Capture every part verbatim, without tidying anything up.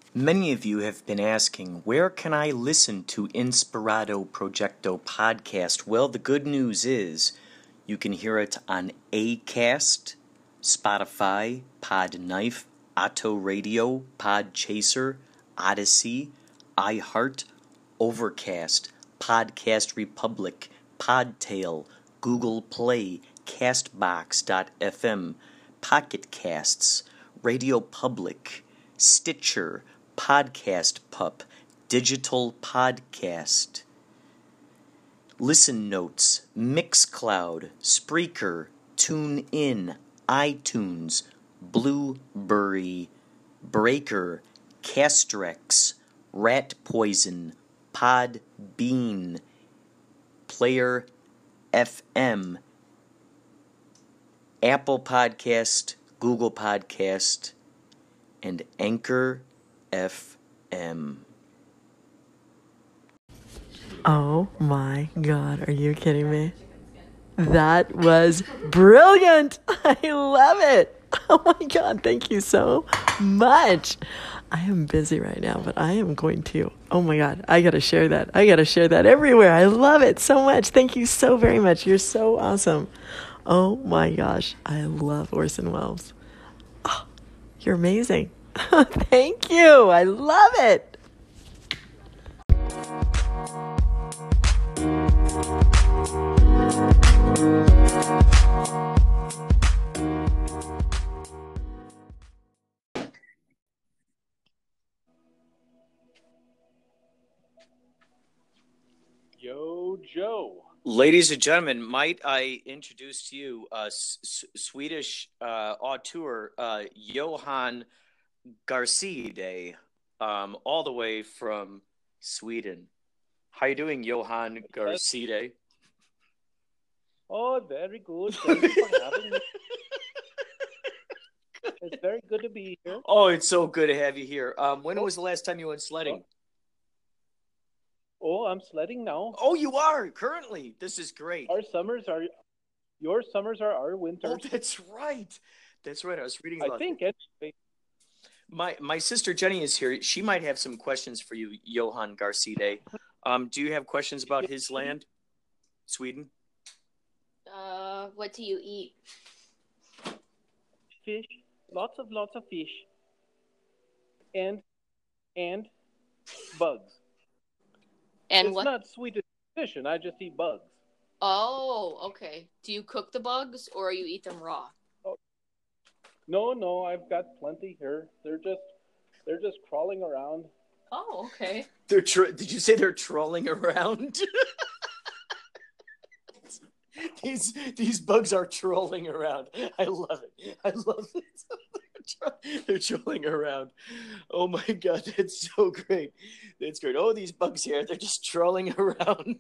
Many of you have been asking, where can I listen to Inspirato Projecto podcast? Well, the good news is you can hear it on Acast, Spotify, Podknife, Otto Radio, Podchaser, Odyssey, iHeart, Overcast, Podcast Republic, Podtail, Google Play, Castbox dot f m, Pocket Casts, Radio Public, Stitcher, Podcast Pup, Digital Podcast, Listen Notes, Mixcloud, Spreaker, TuneIn, iTunes, Blueberry, Breaker, Castrex, Rat Poison, Podbean, Player F M, Apple Podcast, Google Podcast, and Anchor F M. Oh my God, are you kidding me? That was brilliant. I love it. Oh my God, thank you so much. I am busy right now, but I am going to. Oh my God, I got to share that. I got to share that everywhere. I love it so much. Thank you so very much. You're so awesome. Oh my gosh, I love Orson Welles. Oh, you're amazing. Thank you. I love it. Yo, Joe. Ladies and gentlemen, might I introduce to you a S- S- Swedish uh, auteur, uh, Johan Garcia, um, all the way from Sweden. How you doing, Johan Garcia? Oh, very good. Thank you for having me. It's very good to be here. Oh, it's so good to have you here. Um, when was the last time you went sledding? Oh, I'm sledding now. Oh, you are currently. This is great. Our summers are your summers are our winters. Oh, that's right. That's right. I was reading I about think that. anyway. My my sister Jenny is here. She might have some questions for you, Johan Garcia. Um, do you have questions about his land, Sweden? Uh, what do you eat? Fish, lots of lots of fish, and and bugs. And it's what? not Swedish tradition. I just eat bugs. Oh, okay. Do you cook the bugs or you eat them raw? No, no, I've got plenty here. They're just they're just crawling around. Oh, okay. They're tr- Did you say they're trolling around? these these bugs are trolling around. I love it. I love it. They're trolling around. Oh my God, that's so great. That's great. Oh, these bugs here, they're just trolling around.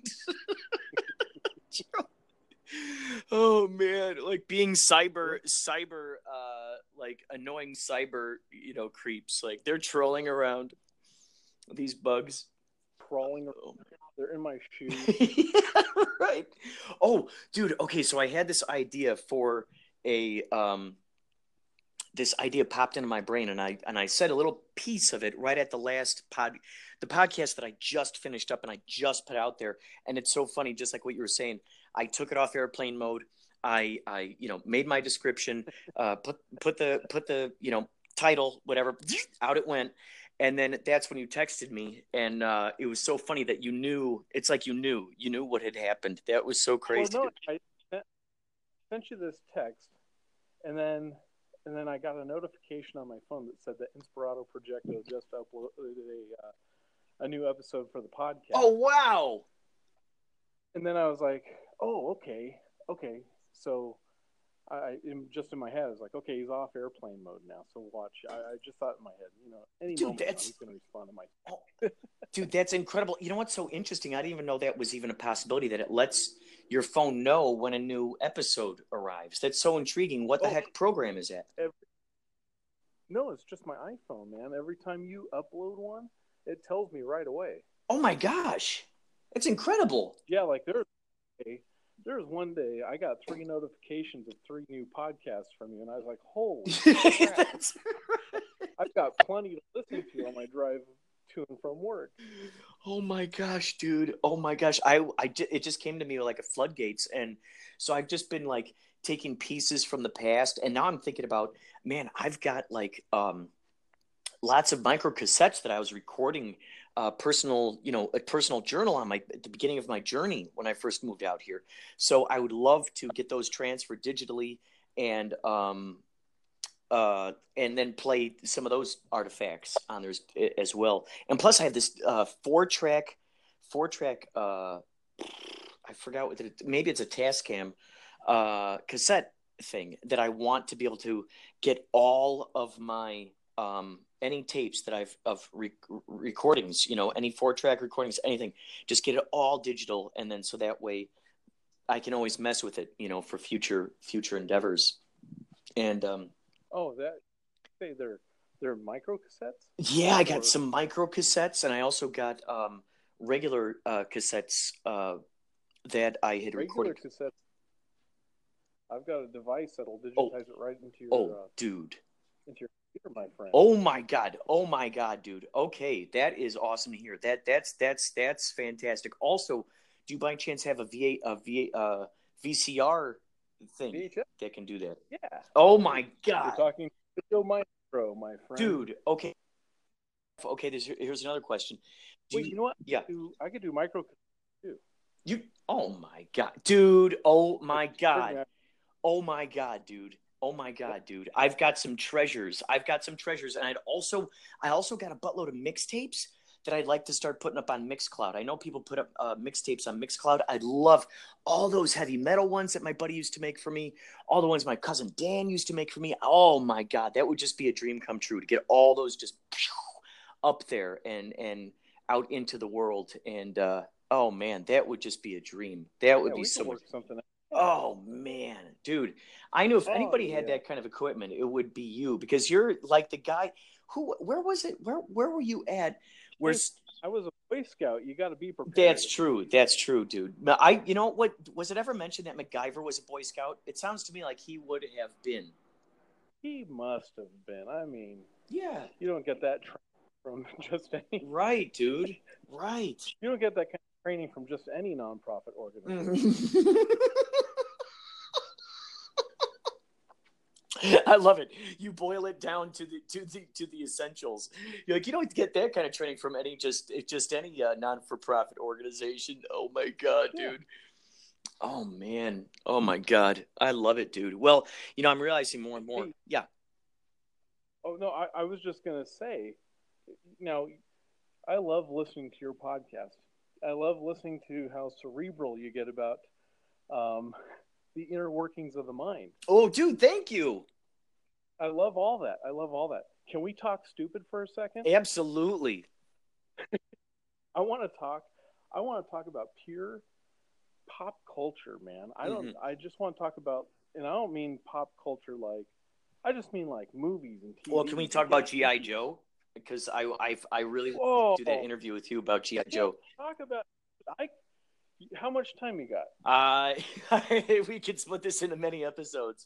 Oh man, like being cyber cyber uh like annoying cyber, you know, creeps. Like they're trolling around, these bugs. Crawling around. They're in my shoes. Yeah, right. Oh, dude, okay, so I had this idea for a um this idea popped into my brain, and I and I said a little piece of it right at the last pod, the podcast that I just finished up and I just put out there. And it's so funny, just like what you were saying. I took it off airplane mode. I I you know made my description, uh, put put the put the you know title, whatever, out it went. And then that's when you texted me, and uh, it was so funny that you knew. It's like you knew, you knew what had happened. That was so crazy. Well, no, I sent you this text, and then and then I got a notification on my phone that said that Inspirato Projecto just uploaded a uh, a new episode for the podcast. Oh wow! And then I was like, oh, okay, okay. So I, in, just in my head, I was like, okay, he's off airplane mode now. So watch. I, I just thought in my head, you know, any Dude, moment now, that's- he's going to respond to my. Oh, dude, that's incredible. You know what's so interesting? I didn't even know that was even a possibility, that it lets your phone know when a new episode arrives. That's so intriguing. What the Oh. heck program is that? Every, no, it's just my iPhone, man. Every time you upload one, it tells me right away. Oh my gosh, it's incredible. Yeah, like there's there was one day I got three notifications of three new podcasts from you, and I was like, holy crap. That's I've got plenty to listen to on my drive to and from work. Oh my gosh, dude. Oh my gosh. I, I, ju- it just came to me like a floodgates. And so I've just been like taking pieces from the past. And now I'm thinking about, man, I've got like, um, lots of micro cassettes that I was recording, uh, personal, you know, a personal journal on my, at the beginning of my journey when I first moved out here. So I would love to get those transferred digitally and, um, uh, and then play some of those artifacts on there as, as well. And plus, I have this uh, four track, four track. Uh, I forgot what it, maybe it's a Tascam uh, cassette thing that I want to be able to get all of my um, any tapes that I've of re- recordings. You know, any four track recordings, anything. Just get it all digital, and then so that way I can always mess with it. You know, for future future endeavors. And um, Oh, that say they're they're micro cassettes. yeah, I got Or- some micro cassettes, and I also got um, regular uh, cassettes uh, that I had Regular recorded. cassettes. I've got a device that'll digitize Oh. it right into your Oh, uh, dude. into your computer, my friend. Oh my god. Oh my god, dude. Okay, that is awesome to hear. That that's that's that's fantastic. Also, do you by chance have a V A a V A, uh, V C R thing V H S? that can do that? Yeah. Oh my You're god, talking Video Micro, my friend. dude. Okay. Okay. There's here's another question. Do Wait, you, you know what? yeah. I could do, I could do micro too. You. Oh my god, dude. Oh my Like, god. Oh my god, dude. Oh my god, dude. I've got some treasures. I've got some treasures, and I'd also I also got a buttload of mixtapes that I'd like to start putting up on Mixcloud. I know people put up uh, mixtapes on Mixcloud. I'd love all those heavy metal ones that my buddy used to make for me, all the ones my cousin Dan used to make for me. Oh my god, that would just be a dream come true to get all those just up there and and out into the world. And uh, oh man, that would just be a dream. That would Yeah, be we so can much. work something out. Oh man, dude. I knew if Oh, anybody had yeah. that kind of equipment, it would be you because you're like the guy who where was it? Where where were you at? Where I was a Boy Scout. You got to be prepared. that's true. That's true, dude. Now, I you know what was it ever mentioned that MacGyver was a Boy Scout? It sounds to me like he would have been. He must have been. I mean, Yeah. you don't get that tra- from just any. Right, dude. Right. You don't get that kind of training from just any nonprofit organization. I love it. You boil it down to the to the to the essentials. You're like you don't get that kind of training from any just just any uh, non-for-profit organization. Oh my god, Yeah. dude. Oh man. Oh my god. I love it, dude. Well, you know, I'm realizing more and more. Hey. Yeah. Oh no, I, I was just gonna say. Now, I love listening to your podcast. I love listening to how cerebral you get about um, the inner workings of the mind. Oh, dude, thank you. I love all that. I love all that. Can we talk stupid for a second? Absolutely. I want to talk. I want to talk about pure pop culture, man. I don't. Mhm. I just want to talk about, and I don't mean pop culture like. I just mean like movies and T V. Well, can we talk about G I. Joe? Because I I I really Whoa. do that interview with you about G I. Yeah, Joe. talk about. I. How much time you got? Uh, we could split this into many episodes.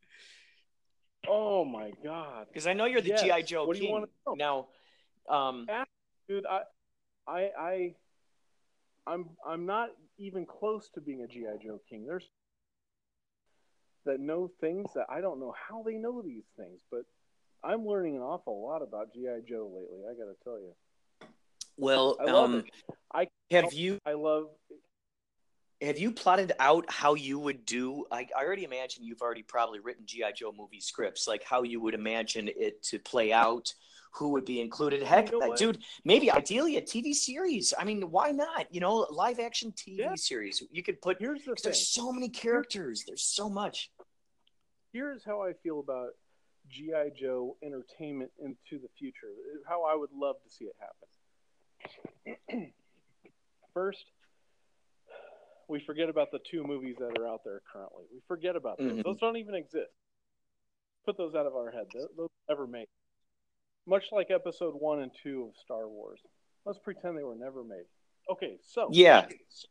Oh my god, Because I know you're the Yes. G I. Joe What do you king. wanna know? Now, um, dude! I, I, I, I'm, I'm not even close to being a G I. Joe king. There's that know things that I don't know how they know these things, but I'm learning an awful lot about G I. Joe lately. I got to tell you, well, I love um, it. I have you I love. have you plotted out how you would do? I, I already imagine you've already probably written G I. Joe movie scripts, like how you would imagine it to play out. Who would be included? Heck, You know what? dude, maybe ideally a T V series. I mean, why not? You know, live action T V Yeah. series. You could put. Here's the thing. There's so many characters. There's so much. Here's how I feel about G I. Joe entertainment into the future. How I would love to see it happen. First, we forget about the two movies that are out there currently. We forget about those. Mhm. Those don't even exist. Put those out of our head. Those, those never made. Much like episode one and two of Star Wars. Let's pretend they were never made. Okay, so Yeah.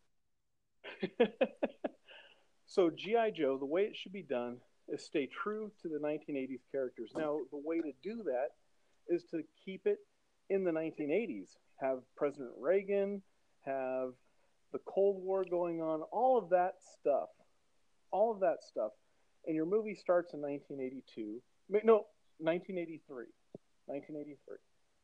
so G I. Joe, the way it should be done is stay true to the nineteen eighties characters. Now, the way to do that is to keep it in the nineteen eighties. Have President Reagan, have the Cold War going on, all of that stuff, all of that stuff. And your movie starts in nineteen eighty-two. No, nineteen eighty-three. nineteen eighty-three.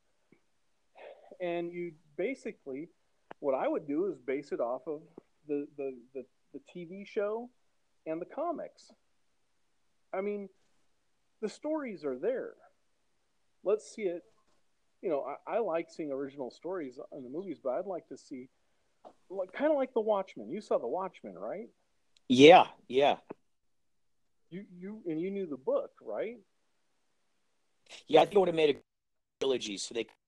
And you basically, what I would do is base it off of the, the, the, the T V show and the comics. I mean, the stories are there. Let's see it. You know, I, I like seeing original stories in the movies, but I'd like to see, like, kind of like The Watchmen. You saw The Watchmen, right? Yeah, yeah. You you and you knew the book, right? Yeah, I think I would have made a trilogy so they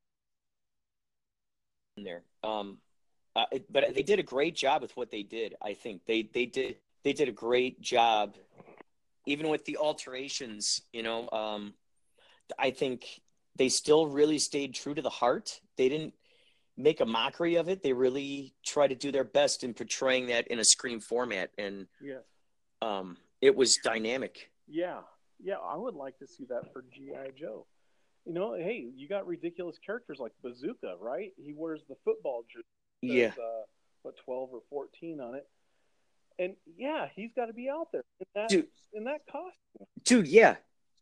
in there. Um, uh, it, but they did a great job with what they did. I think they they did they did a great job, even with the alterations. You know, um, I think they still really stayed true to the heart. They didn't make a mockery of it. They really tried to do their best in portraying that in a screen format, and yeah, um, it was dynamic. Yeah, yeah, I would like to see that for G I. Joe. You know, hey, you got ridiculous characters like Bazooka, right? He wears the football jersey. Yeah. Uh, what, twelve or fourteen on it. And, yeah, he's got to be out there in that, dude, in that costume. Dude, yeah.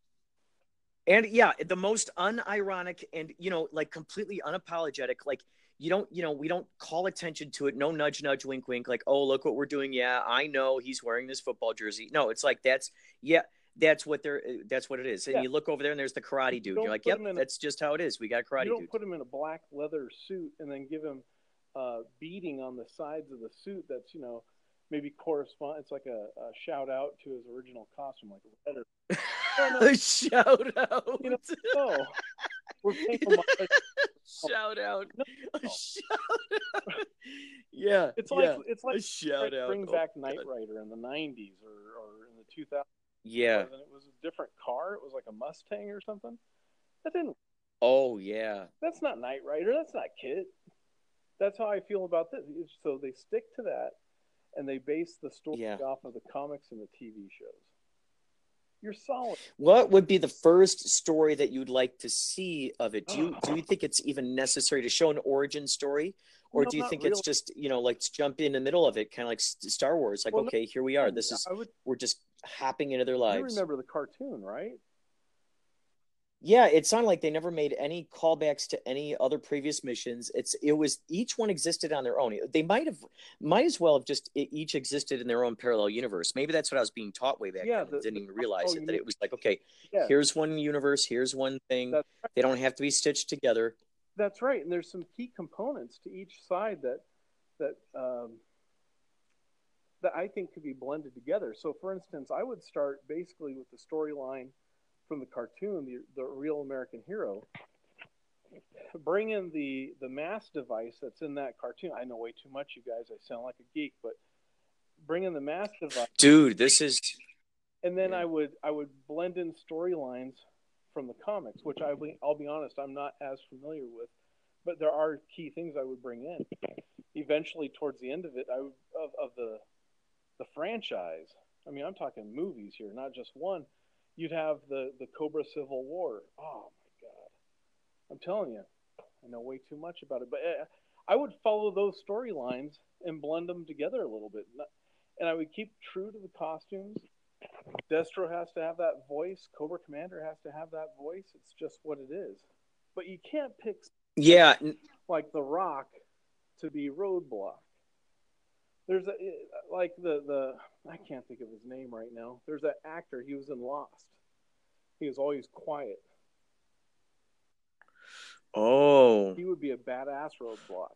And, yeah, the most unironic and, you know, like completely unapologetic, like, you don't, you know, we don't call attention to it. No nudge, nudge, wink, wink. Like, oh, look what we're doing. Yeah, I know he's wearing this football jersey. No, it's like, that's, yeah. That's what they're. That's what it is. And yeah. You look over there, and there's the karate dude. You're like, "Yep, that's a, just how it is. We got a karate dude." You don't dude. put him in a black leather suit and then give him uh, beading on the sides of the suit. That's, you know, maybe correspond. It's like a, a shout out to his original costume, like a letter. No, no. A shout out. You know, no. We're paying homage. Shout out. No. A shout out. Yeah. It's like yeah. it's like a shout out. Bring back oh, Knight God. Rider in the nineties or, or in the two thousands. Yeah. And it was a different car. It was like a Mustang or something. That didn't. Oh yeah. That's not Knight Rider. That's not Kit. That's how I feel about this. So they stick to that, and they base the story yeah. off of the comics and the T V shows. You're solid. What would be the first story that you'd like to see of it? Do you do you think it's even necessary to show an origin story, or no, do you think really. It's just, you know, like jump in the middle of it, kind of like Star Wars? Like, well, okay, no, here we are. This is would, we're just hopping into their lives. You remember the cartoon, right? Yeah, it sounded like they never made any callbacks to any other previous missions. It's it was each one existed on their own. They might have might as well have just each existed in their own parallel universe. Maybe that's what I was being taught way back yeah, then. The, didn't the, even realize oh, it. That mean, it was like, okay, yeah. here's one universe, here's one thing. Right. They don't have to be stitched together. That's right, and there's some key components to each side that that um, that I think could be blended together. So, for instance, I would start basically with the storyline from the cartoon, the, the real American hero. Bring in the the mass device that's in that cartoon. I know way too much, you guys. I sound like a geek, but bring in the mass device, dude. This is, and then yeah. I would I would blend in storylines from the comics, which I I'll be honest, I'm not as familiar with, but there are key things I would bring in. Eventually, towards the end of it, I would, of of the the franchise. I mean, I'm talking movies here, not just one. You'd have the, the Cobra Civil War. Oh, my God. I'm telling you, I know way too much about it. But I would follow those storylines and blend them together a little bit. And I would keep true to the costumes. Destro has to have that voice. Cobra Commander has to have that voice. It's just what it is. But you can't pick yeah, like The Rock to be Roadblock. There's a, like the, the, I can't think of his name right now. There's that actor, he was in Lost. He was always quiet. Oh. He would be a badass Roadblock.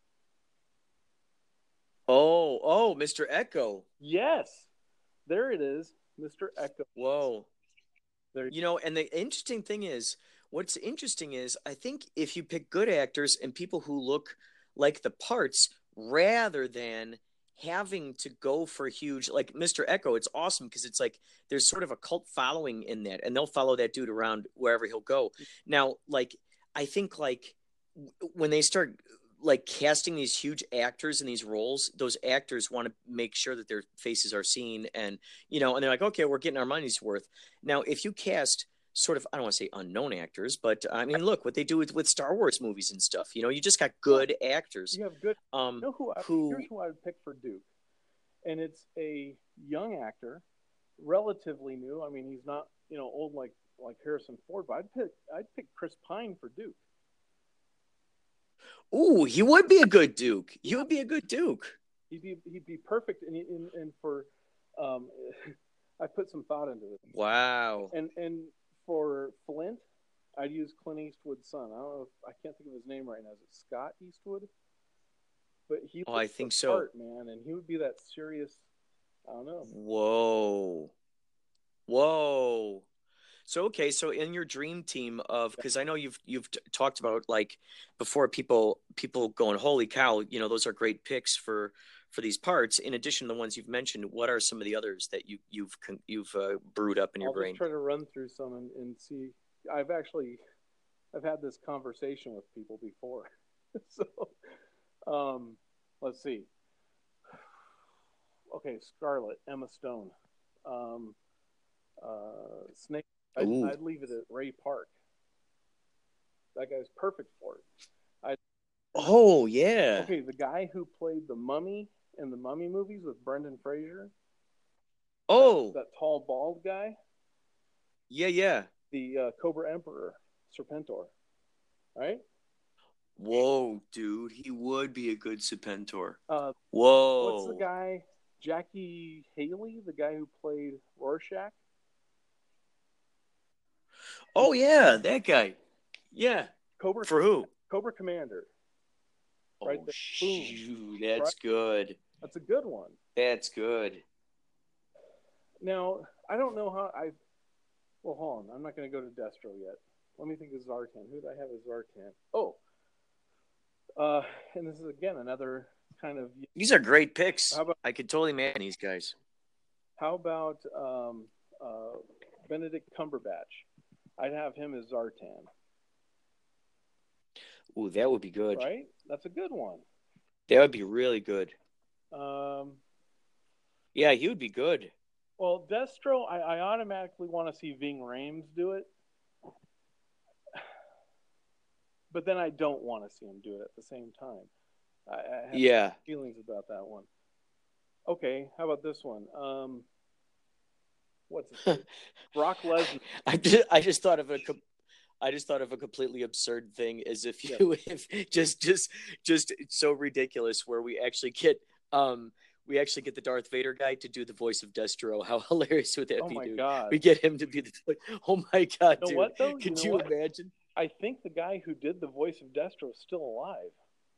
Oh, oh, Mister Echo. Yes. There it is, Mister Echo. Whoa. There. You know, and the interesting thing is, what's interesting is, I think if you pick good actors and people who look like the parts, rather than having to go for huge, like Mister Echo, it's awesome because it's like there's sort of a cult following in that, and they'll follow that dude around wherever he'll go. Now, like, I think like when they start like casting these huge actors in these roles, those actors want to make sure that their faces are seen, and you know, and they're like, okay, we're getting our money's worth. Now, if you cast sort of, I don't want to say unknown actors, but I mean, look what they do with, with Star Wars movies and stuff. You know, you just got good actors. You have good. Um, You know who? I, who here's who I would pick for Duke, and it's a young actor, relatively new. I mean, he's not you know old like like Harrison Ford, but I'd pick I'd pick Chris Pine for Duke. Ooh, he would be a good Duke. He would be a good Duke. He'd be he'd be perfect, and and, and for, um, I put some thought into this. Wow. And and for Flint, I'd use Clint Eastwood's son. I don't know if I can't think of his name right now. Is it Scott Eastwood? But he Oh, I looks think the so. part, man, and he would be that serious. I don't know. Whoa. Whoa. So okay, so in your dream team of, because I know you've you've t- talked about like before, people people going, holy cow, you know, those are great picks for for these parts. In addition to the ones you've mentioned, what are some of the others that you you've con- you've uh, brewed up in your I'll brain? just try to run through some and, and see. I've actually I've had this conversation with people before. So um, let's see. Okay, Scarlett, Emma Stone, um, uh, Snake. I'd, Ooh. I'd leave it at Ray Park. That guy's perfect for it. I, Oh yeah. okay, the guy who played the Mummy in the Mummy movies with Brendan Fraser. Oh that, that tall, bald guy. yeah, yeah. The uh, Cobra Emperor, Serpentor, right? Whoa, dude, he would be a good Serpentor. Uh, Whoa. what's the guy? Jackie Haley, the guy who played Rorschach. Oh yeah, that guy. Yeah. Cobra For who? Cobra Commander. Right Oh there. shoot, that's Right. good. That's a good one. That's good. Now, I don't know how I. Well, hold on. I'm not going to go to Destro yet. Let me think of Zartan. Who do I have as Zartan? Oh, uh, and this is again another kind of. These are great picks. How about I could totally man these guys. how about um, uh, Benedict Cumberbatch? I'd have him as Zartan. Ooh, that would be good. Right? That's a good one. That would be really good. Um, Yeah, he would be good. well, Destro, I, I automatically want to see Ving Rhames do it. But then I don't want to see him do it at the same time. I, I have Yeah. feelings about that one. Okay, how about this one? Um, what's his name? Brock Lesnar. I just, I just thought of a com- I just thought of a completely absurd thing, as if you if just just just it's so ridiculous, where we actually get um we actually get the Darth Vader guy to do the voice of Destro. How hilarious would that Oh be, my dude? God. We get him to be the oh my God, You know dude. what, though? Could You you, know what? imagine? I think the guy who did the voice of Destro is still alive.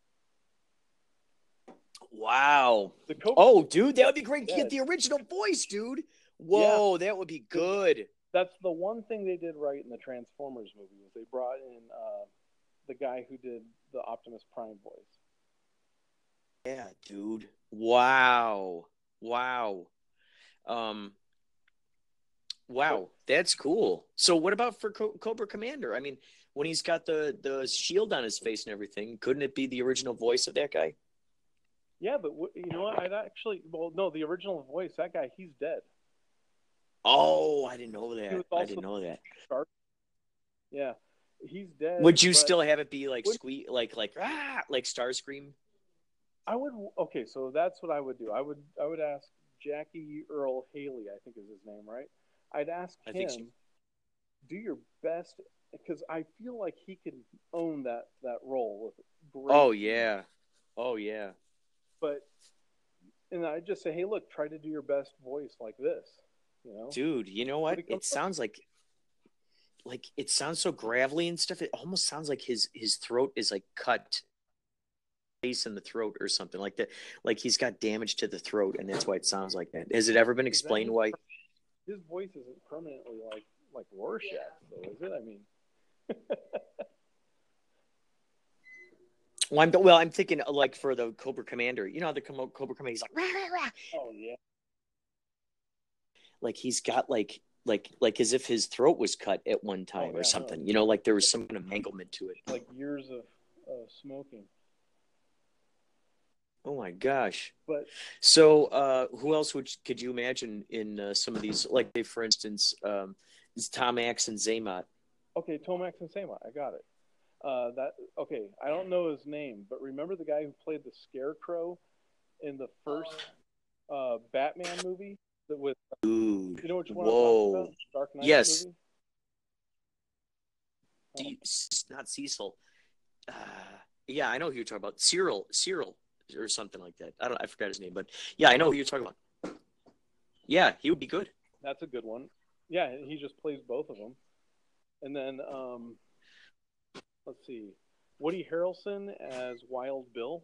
Wow. The Cobra Oh, dude, that would be great. Dead. Get the original voice, dude. Whoa, that would be good. That's the one thing they did right in the Transformers movie, was they brought in uh, the guy who did the Optimus Prime voice. Yeah, dude. Wow. Wow. Um Wow, that's cool. So what about for Co- Cobra Commander? I mean, when he's got the the shield on his face and everything, couldn't it be the original voice of that guy? Yeah, but w- you know what? I'd actually, well, no, the original voice, that guy, he's dead. Oh, I didn't know He that. was I also didn't know that. Star- Yeah, he's dead. Would you but still have it be like would- squeak, like like ah, like Starscream? I would. Okay, so that's what I would do. I would. I would ask Jackie Earl Haley, I think is his name, right? I'd ask I him, think so. do your best, because I feel like he can own that that role with great. Oh yeah. Oh yeah. But, and I just say, hey, look, try to do your best voice like this. You know, Dude, you know what? Would it come It sounds like like it sounds so gravelly and stuff. It almost sounds like his his throat is like cut face in the throat or something like that. Like he's got damage to the throat, and that's why it sounds like that. Has it ever been explained his, why? his voice isn't permanently like like Rorschach, though, is it? I mean, Well, I'm well. I'm thinking like for the Cobra Commander. You know how the Cobra Commander, he's like rah, rah, rah. oh yeah, Like he's got like like like as if his throat was cut at one time Oh, yeah, or something. no. You know, like there was some kind of manglement to it. like years of uh, smoking. Oh my gosh. But So, uh, who else would could you imagine in uh, some of these? Like, say, for instance, um, It's Tomax and Zaymot. Okay, Tomax and Sama. I got it. Uh, that okay. I don't know his name, but remember the guy who played the Scarecrow in the first uh, Batman movie? That with Dude. you know which one I'm talking Whoa. about? Dark Knight Yes. movie. Oh. D- not Cecil. Uh, yeah, I know who you're talking about. Cyril. Cyril or something like that. I don't. I forgot his name, but yeah, I know who you're talking about. Yeah, he would be good. That's a good one. Yeah, he just plays both of them. And then um, let's see, Woody Harrelson as Wild Bill.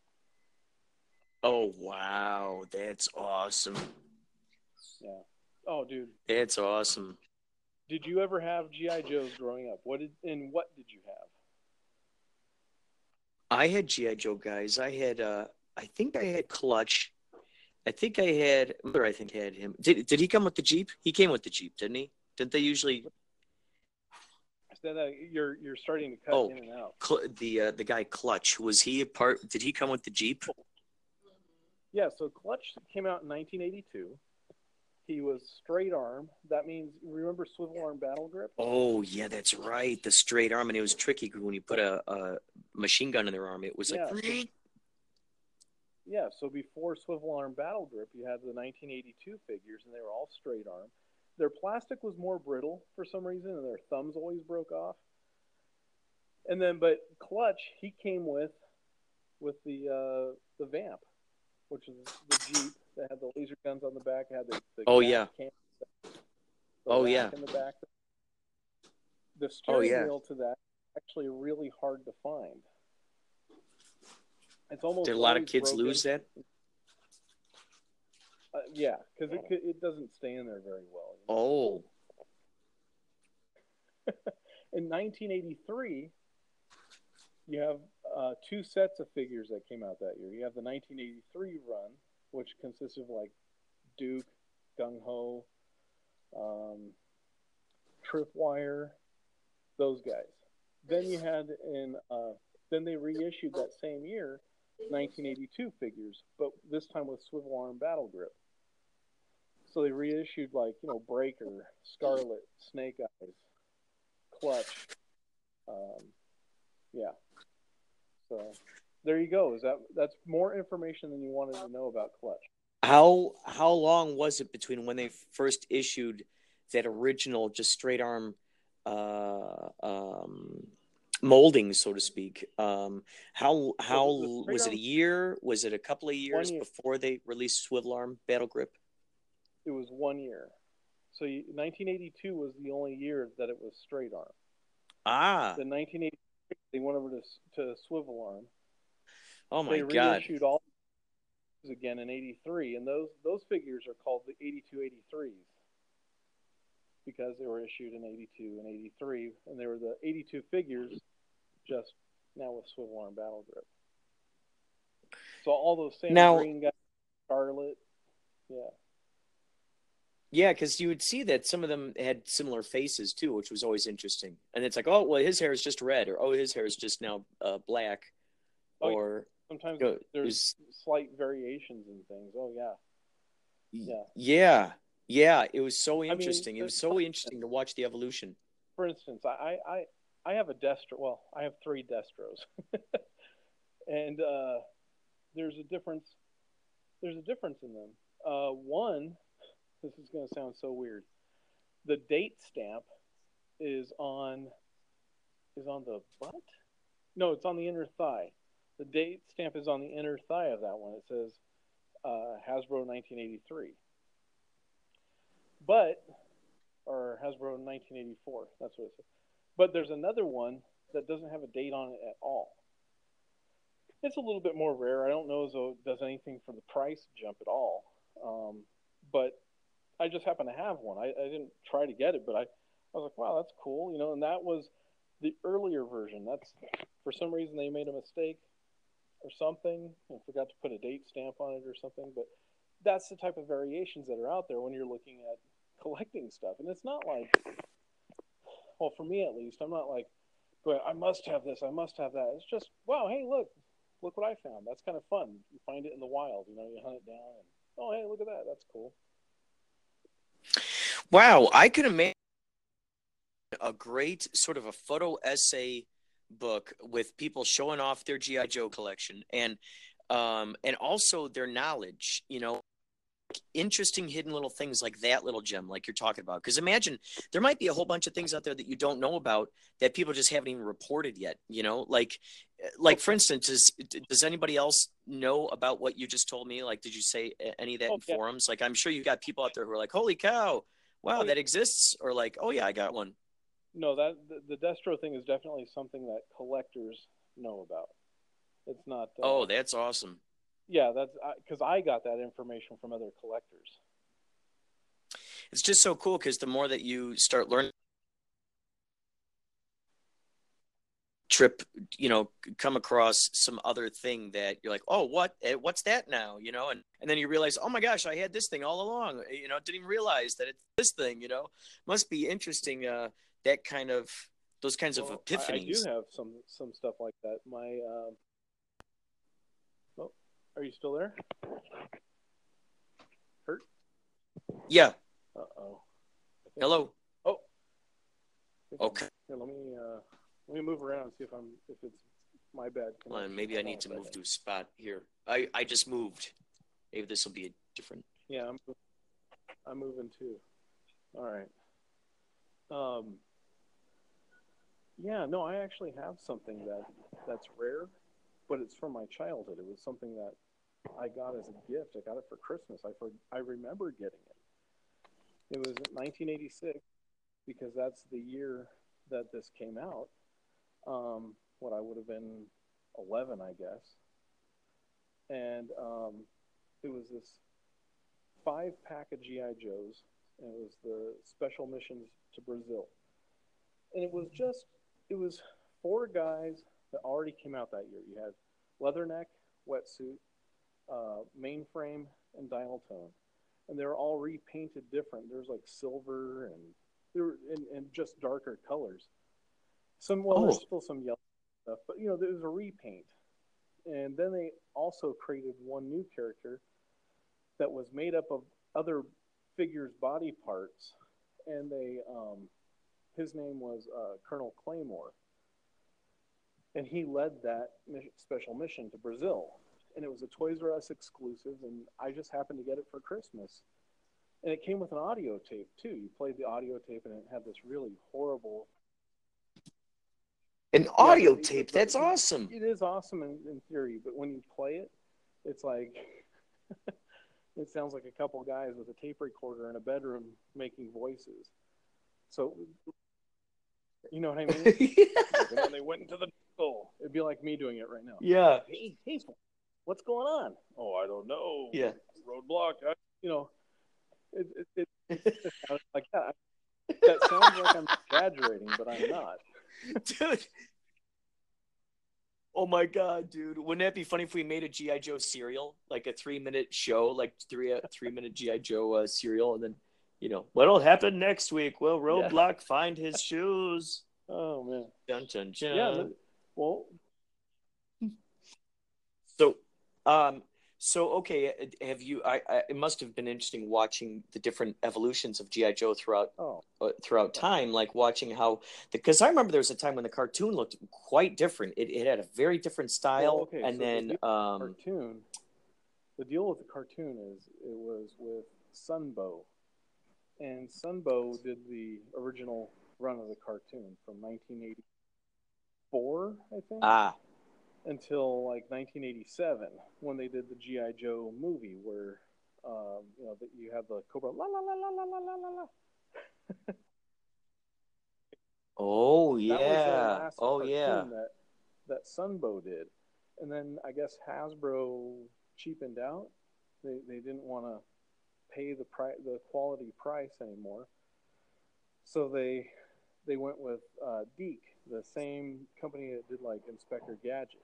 Oh wow, that's awesome. Yeah. Oh, dude. That's awesome. Did you ever have G I. Joes growing up? What did and what did you have? I had G I. Joe guys. I had. Uh, I think I had Clutch. I think I had. Mother, I think had him. Did Did he come with the Jeep? He came with the Jeep, didn't he? Didn't they usually? Then uh, you're you're starting to cut Oh, in and out. Cl- the uh, the guy Clutch, was he a part? Did he come with the Jeep? Yeah. So Clutch came out in nineteen eighty-two. He was straight arm. That means, remember swivel arm battle grip? Oh yeah, that's right. The straight arm, and it was tricky when you put a, a machine gun in their arm. It was like. Yeah. So, yeah. So before swivel arm battle grip, you had the nineteen eighty-two figures, and they were all straight arm. Their plastic was more brittle for some reason, and their thumbs always broke off. And then, but Clutch, he came with with the uh, the Vamp, which is the Jeep that had the laser guns on the back, had the, the Oh gas yeah. can, the Oh rack yeah. in the back. The Oh steering yeah. wheel to that is actually really hard to find. It's almost Did a lot of always kids broken. lose that? Uh, yeah, because it could- it doesn't stay in there very well. You know? Oh. In nineteen eighty-three, you have uh, two sets of figures that came out that year. You have the nineteen eighty-three run, which consists of like Duke, Gung Ho, um, Tripwire, those guys. Then you had in uh, then they reissued that same year nineteen eighty-two figures, but this time with swivel arm battle grip. So they reissued like you know Breaker, Scarlet, Snake Eyes, Clutch. Um, yeah. So there you go. Is that that's more information than you wanted to know about Clutch? How how long was it between when they first issued that original just straight arm uh, um, molding, so to speak? Um, how how So the- the straight was it? arm- A year? Was it a couple of years year. before they released swivel arm battle grip? It was one year. So you, nineteen eighty-two was the only year that it was straight arm. Ah, Then nineteen eighty-three they went over to to swivel arm. oh my They God! reissued all again in eighty-three, and those those figures are called the eighty-two eighty-threes because they were issued in eighty-two and eighty-three, and they were the eighty-two figures, just now with swivel arm battle grip. So all those same Now- green guys, Scarlet, yeah. Yeah, because you would see that some of them had similar faces too, which was always interesting. And it's like, oh, well, his hair is just red, or oh, his hair is just now uh, black, Oh, or Sometimes you know, there's slight variations in things. Oh yeah, yeah. yeah, yeah. It was so mean, interesting. it was there's- so interesting to watch the evolution. For instance, I I I have a Destro. Well, I have three Destros, and uh, there's a difference. There's a difference in them. Uh, one, this is going to sound so weird. The date stamp is on is on the butt. No, it's on the inner thigh. The date stamp is on the inner thigh of that one. It says uh, Hasbro nineteen eighty-three, but or Hasbro nineteen eighty-four. That's what it says. But there's another one that doesn't have a date on it at all. It's a little bit more rare. I don't know if it does anything for the price jump at all. Um, but I just happen to have one. I, I didn't try to get it, but I, I was like, wow, that's cool, you know. And that was the earlier version. That's for some reason they made a mistake or something and forgot to put a date stamp on it or something. But that's the type of variations that are out there when you're looking at collecting stuff. And it's not like, well, for me at least, I'm not like, going, I must have this, I must have that. It's just, wow, hey, look, look what I found. That's kind of fun. You find it in the wild, you know, you hunt it down and, oh, hey, look at that. That's cool. Wow, I could imagine a great sort of a photo essay book with people showing off their G I. Joe collection and um, and also their knowledge, you know, interesting hidden little things like that little gem like you're talking about. Because imagine there might be a whole bunch of things out there that you don't know about that people just haven't even reported yet, you know, like like for instance, does, does anybody else know about what you just told me? Like, did you say any of that Oh, in yeah. forums? Like, I'm sure you got people out there who are like, holy cow, wow, Oh, yeah. that exists, or like, oh yeah, I got one. No, that the, the Destro thing is definitely something that collectors know about. It's not. Uh, Oh, that's awesome. Yeah, that's because I, I got that information from other collectors. It's just so cool because the more that you start learning, trip, you know, come across some other thing that you're like, oh, what, what's that now, you know, and and then you realize, oh my gosh, I had this thing all along, you know, didn't even realize that it's this thing, you know, must be interesting. Uh, that kind of those kinds Well, of epiphanies. I, I do have some some stuff like that. My, um... oh, are you still there? Hurt? Yeah. Uh oh. Hello. Oh. Okay. Here, let me uh, let me move around and see if I'm if it's my bad. Well, maybe I need to move to a spot here. I I just moved. Maybe this will be a different. Yeah, I'm I'm moving too. All right. Um. Yeah, no, I actually have something that that's rare, but it's from my childhood. It was something that I got as a gift. I got it for Christmas. I for, I remember getting it. It was nineteen eighty-six because that's the year that this came out. Um, what I would have been eleven, I guess. And um, it was this five pack of G I. Joes, and it was the special missions to Brazil. And it was just, it was four guys that already came out that year. You had Leatherneck, Wetsuit, uh, Mainframe, and Dial Tone. And they were all repainted different. There's like silver and they were in, in just darker colors. Some, well, Oh. there's still some yellow stuff, but you know, there was a repaint. And then they also created one new character that was made up of other figures' body parts. And they, um, his name was uh, Colonel Claymore. And he led that mission, special mission to Brazil. And it was a Toys R Us exclusive, and I just happened to get it for Christmas. And it came with an audio tape, too. You played the audio tape, and it had this really horrible... An Yeah, audio but- tape? but- That's but awesome. It is awesome in, in theory, but when you play it, it's like... it sounds like a couple guys with a tape recorder in a bedroom making voices. So, you know what I mean? Like, and then they went into the jungle. It'd be like me doing it right now. Yeah. Hey, hey, what's going on? Oh, I don't know. Yeah. Roadblock. I, you know, it, it, it, it sounds like that. That sounds like I'm exaggerating, but I'm not. Dude. Oh my god, dude! Wouldn't that be funny if we made a G I. Joe serial, like a three-minute show, like three uh, three-minute G I. Joe uh, serial, and then, you know, what'll happen next week? Will Roadblock yeah. find his shoes? Oh man! Dun dun dun. Yeah. Well. So, um, so okay, have you? I, I it must have been interesting watching the different evolutions of G I. Joe throughout oh. uh, throughout time, like watching how because I remember there was a time when the cartoon looked quite different. It, it had a very different style, well, okay, and so then the um, cartoon. The deal with the cartoon is it was with Sunbow, and Sunbow did the original run of the cartoon from nineteen eighty-four, I think. Ah. Until like nineteen eighty-seven, when they did the G I. Joe movie, where um, you know that you have the Cobra la la la la la la la la. Oh yeah. That was the last oh cartoon yeah. that that Sunbow did, and then I guess Hasbro cheapened out. They they didn't want to pay the price, the quality price anymore, so they they went with uh, Deke, the same company that did like Inspector Gadget.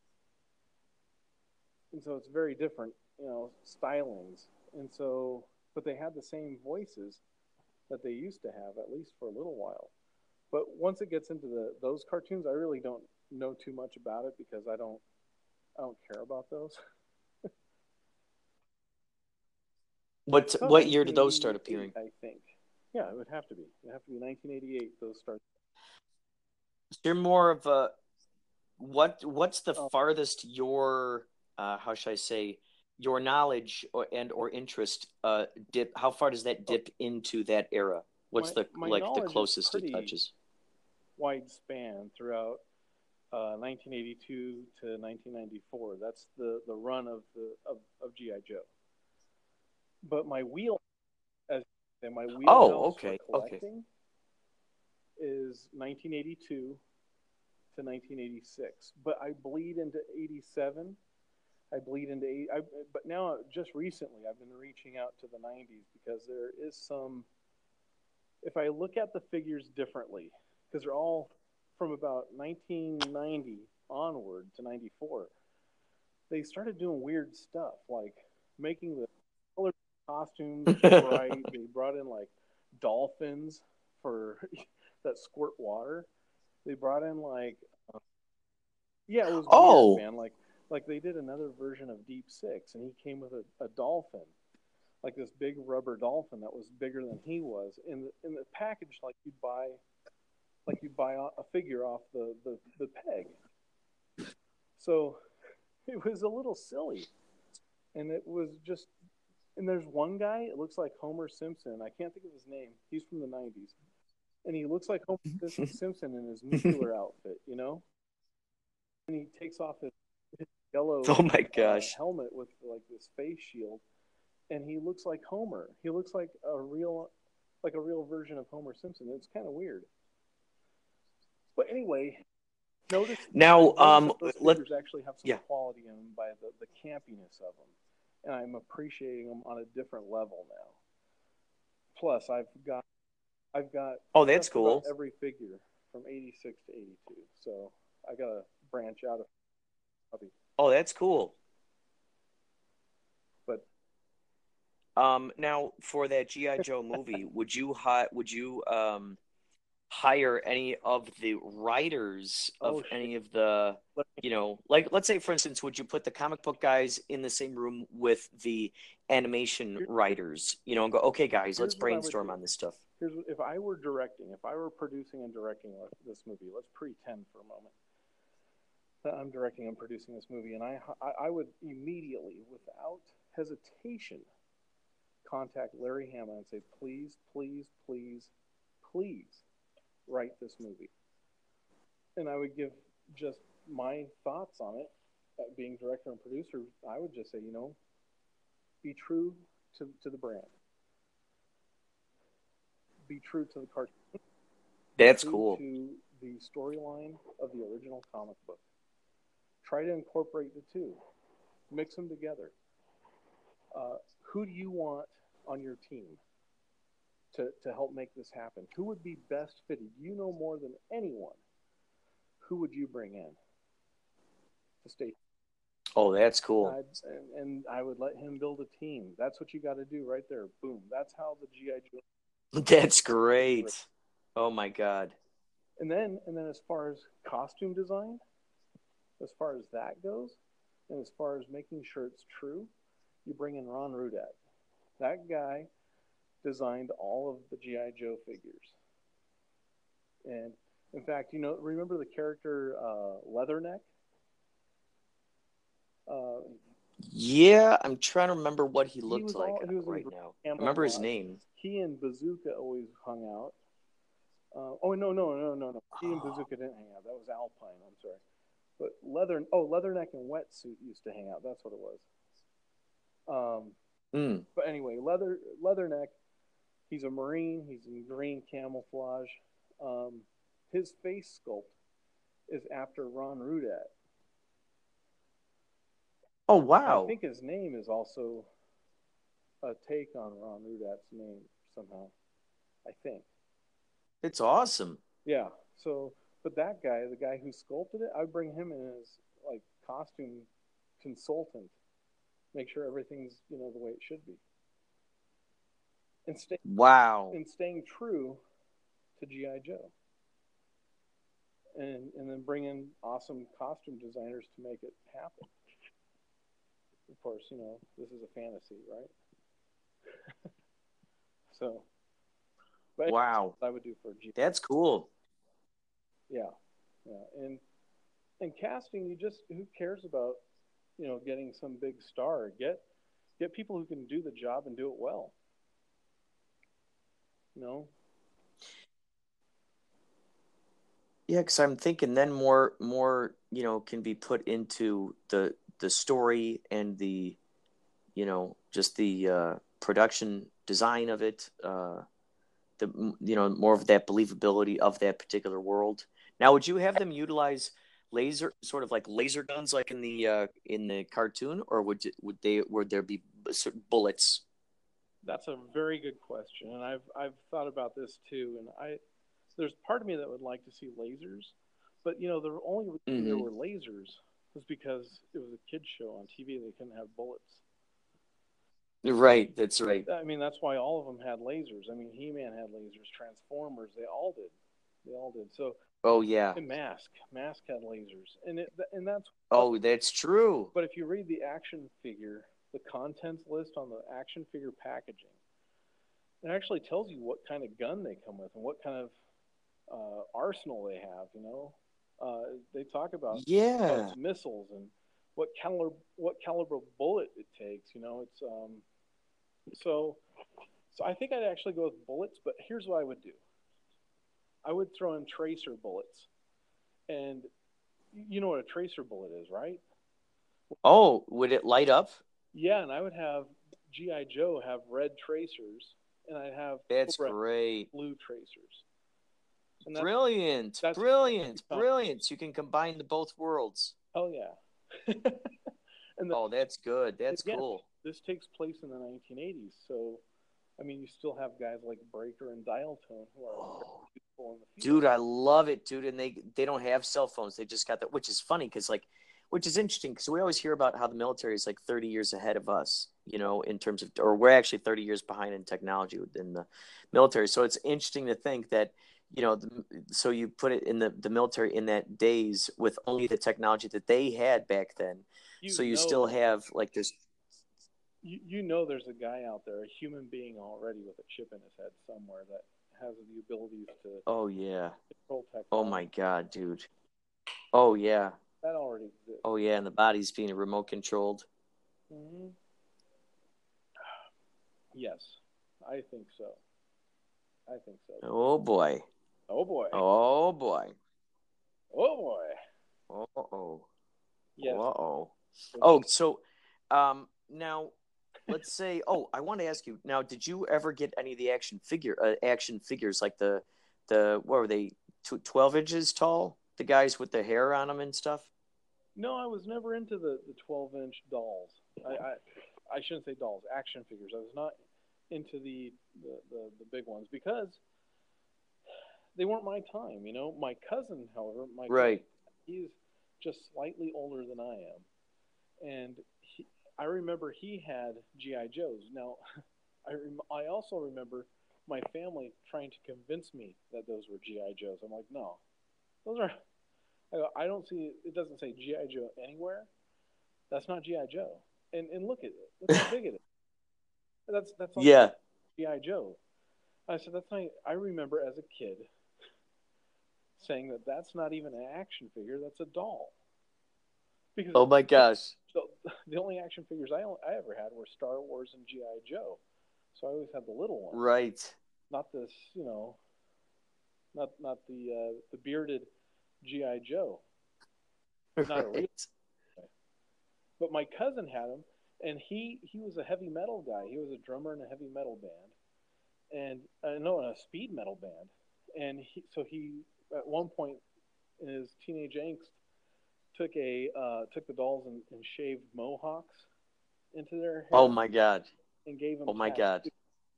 And so it's very different, you know, stylings. And so, but they had the same voices that they used to have, at least for a little while. But once it gets into the those cartoons, I really don't know too much about it because I don't, I don't care about those. What what year did those start appearing? I think Yeah, it would have to be. It would have to be nineteen eighty-eight. Those start. You're more of a what? What's the Oh, farthest your uh, how should I say your knowledge or, and or interest uh, dip? How far does that oh, dip into that era? What's my the my like the knowledge is closest it pretty touches? wide span throughout uh, nineteen eighty-two to nineteen ninety-four. That's the, the run of the of, of G I. Joe. But my wheel, as my Oh, wheelhouse for okay, okay. collecting is nineteen eighty-two to nineteen eighty-six. But I bleed into eighty-seven. I bleed into eight. I, but now, just recently, I've been reaching out to the nineties because there is some. If I look at the figures differently, because they're all from about nineteen ninety onward to ninety-four, they started doing weird stuff like making the color costumes bright. They brought in like dolphins for that squirt water. They brought in like uh, yeah, it was weird, Oh, man. Like like they did another version of Deep Six, and he came with a, a dolphin, like this big rubber dolphin that was bigger than he was in the in the package, like you'd buy like you buy a figure off the, the, the peg. So it was a little silly. And it was just, and there's one guy, it looks like Homer Simpson. I can't think of his name. He's from the nineties. And he looks like Homer Simpson in his nuclear outfit, you know? And he takes off his, his yellow oh my uh, gosh. helmet with like this face shield. And he looks like Homer. He looks like a real, like a real version of Homer Simpson. It's kind of weird. But anyway, notice Now, notice um, that those let figures actually have some yeah. quality in them by the, the campiness of them, and I'm appreciating them on a different level now. Plus, I've got I've got Oh, that's just about cool. every figure from eighty-six to eighty-two, so I gotta branch out of hobby. Oh, that's cool. But Um, now for that G I. Joe movie, would you hi would you um hire any of the writers of oh shit, any of the, you know, like let's say for instance, would you put the comic book guys in the same room with the animation Here, writers, you know, and go, okay, guys, let's here's what I would brainstorm do. on this stuff. Here's what, if I were directing, if I were producing and directing this movie. Let's pretend for a moment that I'm directing and producing this movie, and I I, I would immediately, without hesitation, contact Larry Hama and say, please, please, please, please write this movie. And I would give just my thoughts on it. At being director and producer, I would just say, you know, be true to, to the brand, be true to the cartoon, be That's true cool. to the storyline of the original comic book. Try to incorporate the two, mix them together. Uh, who do you want on your team to, to help make this happen? Who would be best fitted? You know more than anyone. Who would you bring in to stay? Oh, that's cool. And, and I would let him build a team. That's what you got to do right there. Boom. That's how the G I. Joe. That's great. Oh my God. And then, and then as far as costume design, as far as that goes, and as far as making sure it's true, you bring in Ron Rudat. That guy designed all of the G I. Joe figures. And in fact, you know, remember the character uh, Leatherneck? Uh, Yeah, I'm trying to remember what he he looked was like all he was right in now. I remember his camouflage. name. He and Bazooka always hung out. Uh, oh no no no no no! He and Oh. Bazooka didn't hang out. That was Alpine. I'm sorry. But Leather oh Leatherneck and Wetsuit used to hang out. That's what it was. Um, Mm. but anyway, Leather Leatherneck. He's a Marine. He's in green camouflage. Um, his face sculpt is after Ron Rudat. Oh, And I wow. think his name is also a take on Ron Rudat's name somehow. I think. It's awesome. Yeah. So, but that guy, the guy who sculpted it, I would bring him in as like costume consultant, make sure everything's you know the way it should be, and stay Wow. and staying true to G I. Joe, and and then bring in awesome costume designers to make it happen. Of course, you know this is a fantasy, right? So, But Wow. I would do for G. That's cool. Yeah, yeah, and and casting, you just who cares about you know getting some big star? Get get people who can do the job and do it well. You know. Yeah, because I'm thinking then more more you know can be put into the the story and the you know just the uh, production design of it. Uh, the you know more of that believability of that particular world. Now, would you have them utilize laser sort of like laser guns like in the uh, in the cartoon, or would would they would there be bullets? That's a very good question, and I've I've thought about this too. And I there's part of me that would like to see lasers, but you know the only reason there Mm-hmm. were lasers was because it was a kids show on T V. They couldn't have bullets. Right, that's right. I mean that's why all of them had lasers. I mean He-Man had lasers, Transformers, they all did, they all did. So Oh yeah. and Mask, Mask had lasers, and it and that's Oh, that's true. but if you read the action figure, the contents list on the action figure packaging, it actually tells you what kind of gun they come with and what kind of uh, arsenal they have. You know, uh, they talk about how Yeah. it's missiles and what caliber what caliber bullet it takes. You know, it's um, so so I think I'd actually go with bullets. But here's what I would do: I would throw in tracer bullets, and you know what a tracer bullet is, right? Oh, would it light up? Yeah, and I would have G I. Joe have red tracers, and I'd have That's red great. blue tracers. And that's Brilliant. that's Brilliant. Brilliant. So you can combine the both worlds. hell yeah. and the, Oh, that's good. That's again, cool. this takes place in the nineteen eighties, so I mean, you still have guys like Breaker and Dial Tone who are Oh, useful in the field. dude, I love it, dude. And they they don't have cell phones. They just got that, which is funny because like, which is interesting because we always hear about how the military is like thirty years ahead of us, you know, in terms of, or we're actually thirty years behind in technology within the military. So it's interesting to think that, you know, the, so you put it in the, the military in that days with only the technology that they had back then. You So you know, still have like this. you, you know there's a guy out there, a human being already with a chip in his head somewhere that has the abilities to Oh, yeah. control technology. Oh, my God, dude. Oh, yeah. That already exists. Oh, yeah. And the body's being remote controlled. Mm-hmm. Yes, I think so. I think so. Oh, boy. Oh boy. Oh, boy. Oh boy. Uh-oh. Yes. Uh-oh. Oh, so um, now let's say, oh, I want to ask you now, did you ever get any of the action figure uh, action figures like the, the what were they, twelve inches tall? The guys with the hair on them and stuff? No, I was never into the, the twelve inch dolls. I, I I shouldn't say dolls, action figures. I was not into the the, the, the big ones because they weren't my time. You know, my cousin, however, my Right. cousin, he's just slightly older than I am, and he, I remember he had G I. Joes. Now, I rem- I also remember my family trying to convince me that those were G I. Joes. I'm like, no, those are. I, go, I don't see. It doesn't say G I. Joe anywhere. That's not G I. Joe. And and look at it. Look how big it is. That's that's like Yeah. G I. Joe. I said that's not. I remember as a kid saying that that's not even an action figure. That's a doll. Because Oh my gosh. so the only action figures I I ever had were Star Wars and G I. Joe. So I always had the little one. Right. Not this, you know, not not the uh, the bearded G I. Joe. Not a real. Right. But my cousin had him, and he he was a heavy metal guy. He was a drummer in a heavy metal band, and uh, no, in a speed metal band. And he, so he at one point in his teenage angst took a uh, took the dolls and, and shaved mohawks into their hair. Oh my God. And gave them. Oh my tattoos. God.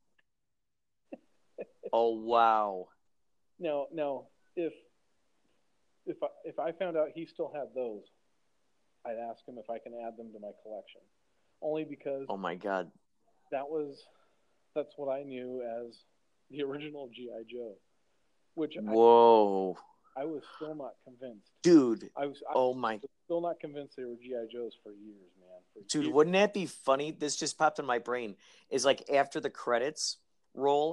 Oh wow. Now now if if I, if I found out he still had those, I'd ask him if I can add them to my collection. Only because Oh my God. that was that's what I knew as the original G I. Joe, which Whoa. I, I was still not convinced. Dude. I was I Oh my. was still not convinced they were G I. Joes for years, man. For Dude, years. wouldn't that be funny? This just popped in my brain. Is like after the credits roll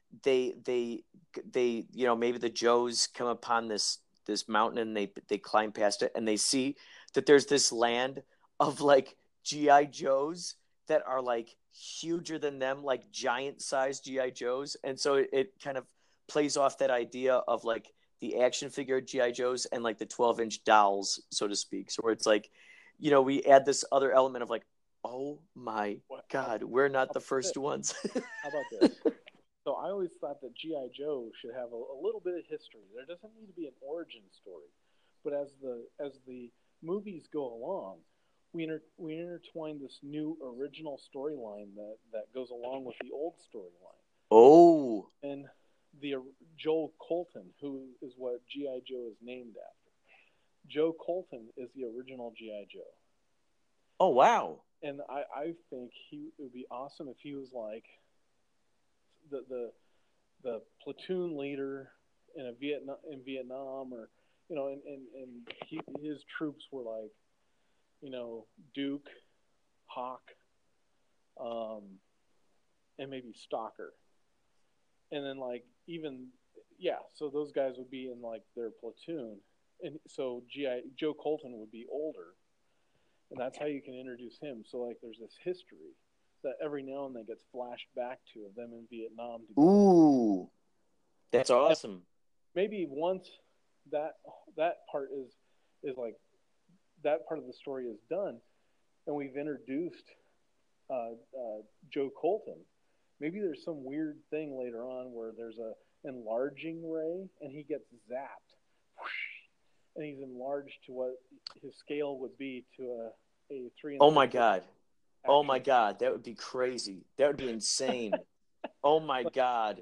they they they you know maybe the Joes come upon this this mountain and they they climb past it and they see that there's this land of like G I Joes that are like huger than them, like giant sized G I Joes, and so it, it kind of plays off that idea of like the action figure G I Joes and like the twelve inch dolls, so to speak. So where it's like, you know, we add this other element of like, oh my God, we're not the first ones. How about this? So I always thought that G I Joe should have a, a little bit of history. There doesn't need to be an origin story, but as the as the movies go along, we inter, we intertwine this new original storyline that that goes along with the old storyline. Oh. And the uh, Joel Colton, who is what G I Joe is named after. Joe Colton is the original G I Joe. Oh wow! And I, I think he it would be awesome if he was like the the the platoon leader in a Vietnam in Vietnam, or you know, and and, and he, his troops were like, you know, Duke, Hawk, um, and maybe Stalker, and then like even yeah, so those guys would be in like their platoon, and so G I Joe Colton would be older. And that's how you can introduce him. So, like, there's this history that every now and then gets flashed back to of them in Vietnam. Together. Ooh, that's awesome. And maybe once that that part is is like that part of the story is done, and we've introduced uh, uh, Joe Colton. Maybe there's some weird thing later on where there's a enlarging ray, and he gets zapped. Whoosh, and he's enlarged to what his scale would be to a, a three. Oh my God. Action. Oh my God. That would be crazy. That would be insane. Oh my God.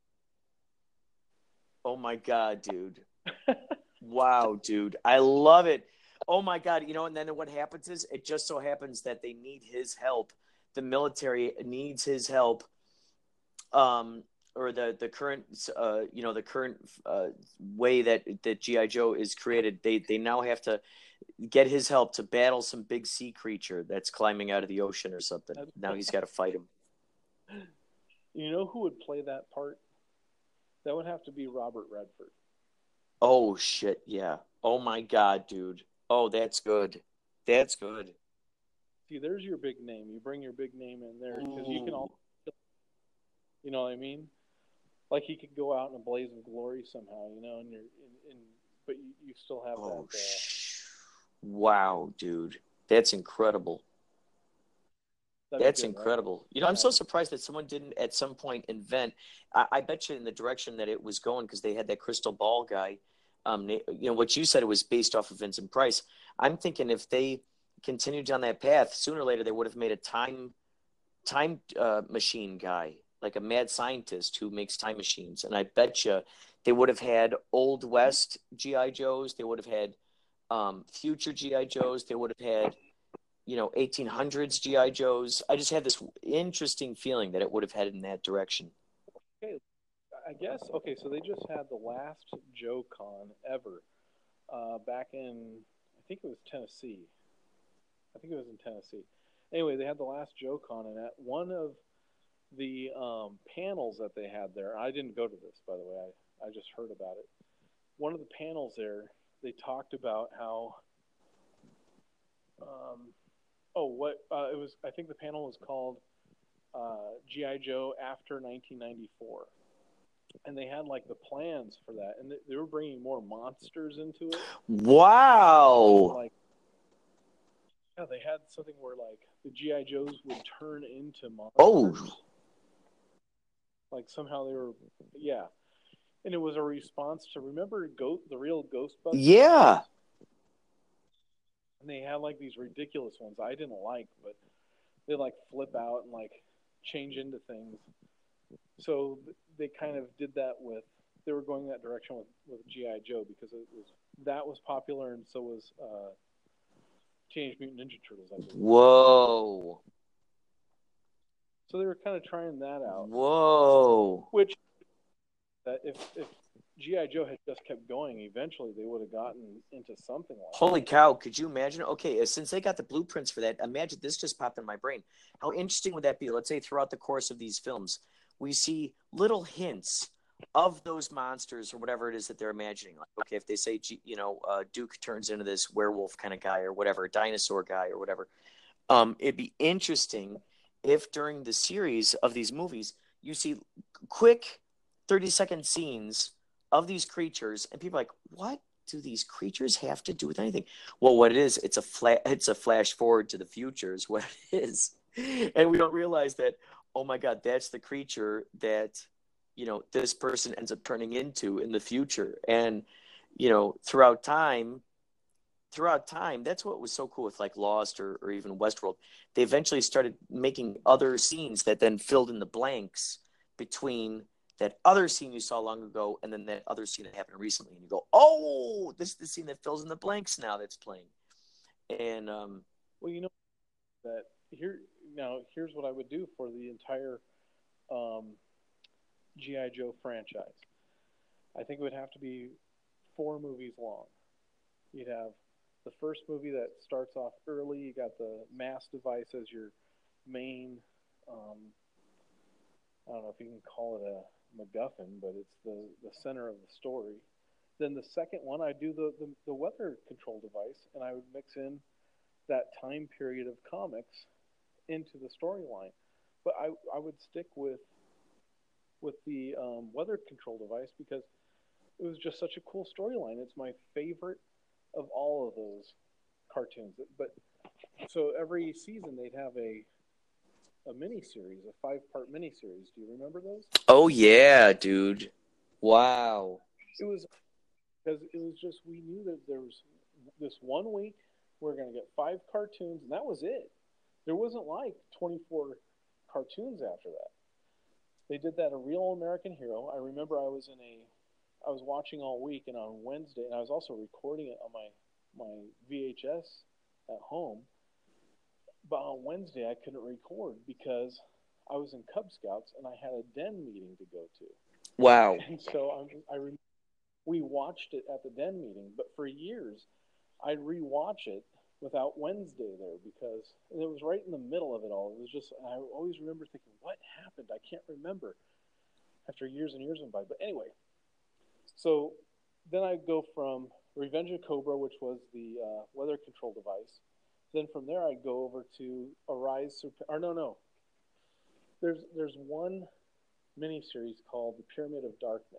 Oh my God, dude. Wow, dude. I love it. Oh my God. You know, and then what happens is it just so happens that they need his help. The military needs his help. Um, or the the current uh you know the current uh, way that that G I Joe is created, they they now have to get his help to battle some big sea creature that's climbing out of the ocean or something. Now he's got to fight him. You know who would play that part? That would have to be Robert Redford. Oh shit, yeah. Oh my God, dude. Oh, that's good. That's good. See, there's your big name. You bring your big name in there because you can all, you know what I mean? Like he could go out in a blaze of glory somehow, you know, and you're, in, in, but you, you still have oh, that. Uh, wow, dude, that's incredible. That's good, incredible. Right? You know, I'm so surprised that someone didn't at some point invent. I, I bet you in the direction that it was going because they had that crystal ball guy. Um, you know, what you said, it was based off of Vincent Price. I'm thinking if they continued down that path, sooner or later they would have made a time time uh, machine guy. Like a mad scientist who makes time machines. And I bet you they would have had Old West G I Joes. They would have had um, future G I Joes. They would have had, you know, eighteen hundreds G I Joes. I just had this interesting feeling that it would have headed in that direction. Okay, I guess. Okay, so they just had the last Joe Con ever uh, back in, I think it was Tennessee. I think it was in Tennessee. Anyway, they had the last Joe Con, and at one of the um, panels that they had there, I didn't go to this, by the way, I, I just heard about it. One of the panels there, they talked about how, um, oh, what, uh, it was, I think the panel was called uh, G I Joe after nineteen ninety-four. And they had like the plans for that, and they, they were bringing more monsters into it. Wow. Like, yeah, they had something where like the G I Joes would turn into monsters. Oh. Like somehow they were, yeah, and it was a response to remember Go- the real Ghostbusters. Yeah. And they had like these ridiculous ones I didn't like, but they like flip out and like change into things. So they kind of did that with. They were going that direction with, with G I Joe because it was that was popular, and so was uh, Teenage Mutant Ninja Turtles. I believe. Whoa. So they were kind of trying that out. Whoa. Which, that if if G I Joe had just kept going, eventually they would have gotten into something like Holy that. cow, could you imagine? Okay, since they got the blueprints for that, imagine this just popped in my brain. How interesting would that be? Let's say throughout the course of these films, we see little hints of those monsters or whatever it is that they're imagining. Like, okay, if they say, you know, uh, Duke turns into this werewolf kind of guy or whatever, dinosaur guy or whatever, um, it'd be interesting if during the series of these movies you see quick thirty second scenes of these creatures and people are like, what do these creatures have to do with anything? Well, what it is, it's a fla- it's a flash forward to the future is what it is. And we don't realize that, oh my God, that's the creature that, you know, this person ends up turning into in the future. And, you know, throughout time, throughout time, that's what was so cool with like Lost or, or even Westworld. They eventually started making other scenes that then filled in the blanks between that other scene you saw long ago and then that other scene that happened recently. And you go, oh, this is the scene that fills in the blanks now that's playing. And, um, well, you know, that here, now here's what I would do for the entire um, G I. Joe franchise. I think it would have to be four movies long. You'd have the first movie that starts off early. You got the mass device as your main, um, I don't know if you can call it a MacGuffin, but it's the, the center of the story. Then the second one, I do the, the, the weather control device, and I would mix in that time period of comics into the storyline. But I, I would stick with with the um, weather control device because it was just such a cool storyline. It's my favorite of all of those cartoons. But so every season they'd have a a miniseries, a five-part miniseries. Do you remember those? Oh yeah, dude! Wow. It was because it was just we knew that there was this one week we're going to get five cartoons, and that was it. There wasn't like twenty-four cartoons after that. They did that a Real American Hero. I remember I was in a, I was watching all week, and on Wednesday, and I was also recording it on my my V H S at home. But on Wednesday, I couldn't record because I was in Cub Scouts and I had a den meeting to go to. Wow. And so I, I we watched it at the den meeting, but for years, I'd rewatch it without Wednesday there because and it was right in the middle of it all. It was just, and I always remember thinking, what happened? I can't remember after years and years went by. But anyway, so then I go from Revenge of Cobra, which was the uh, weather control device. Then from there, I'd go over to Arise, or no, no. There's there's one miniseries called The Pyramid of Darkness.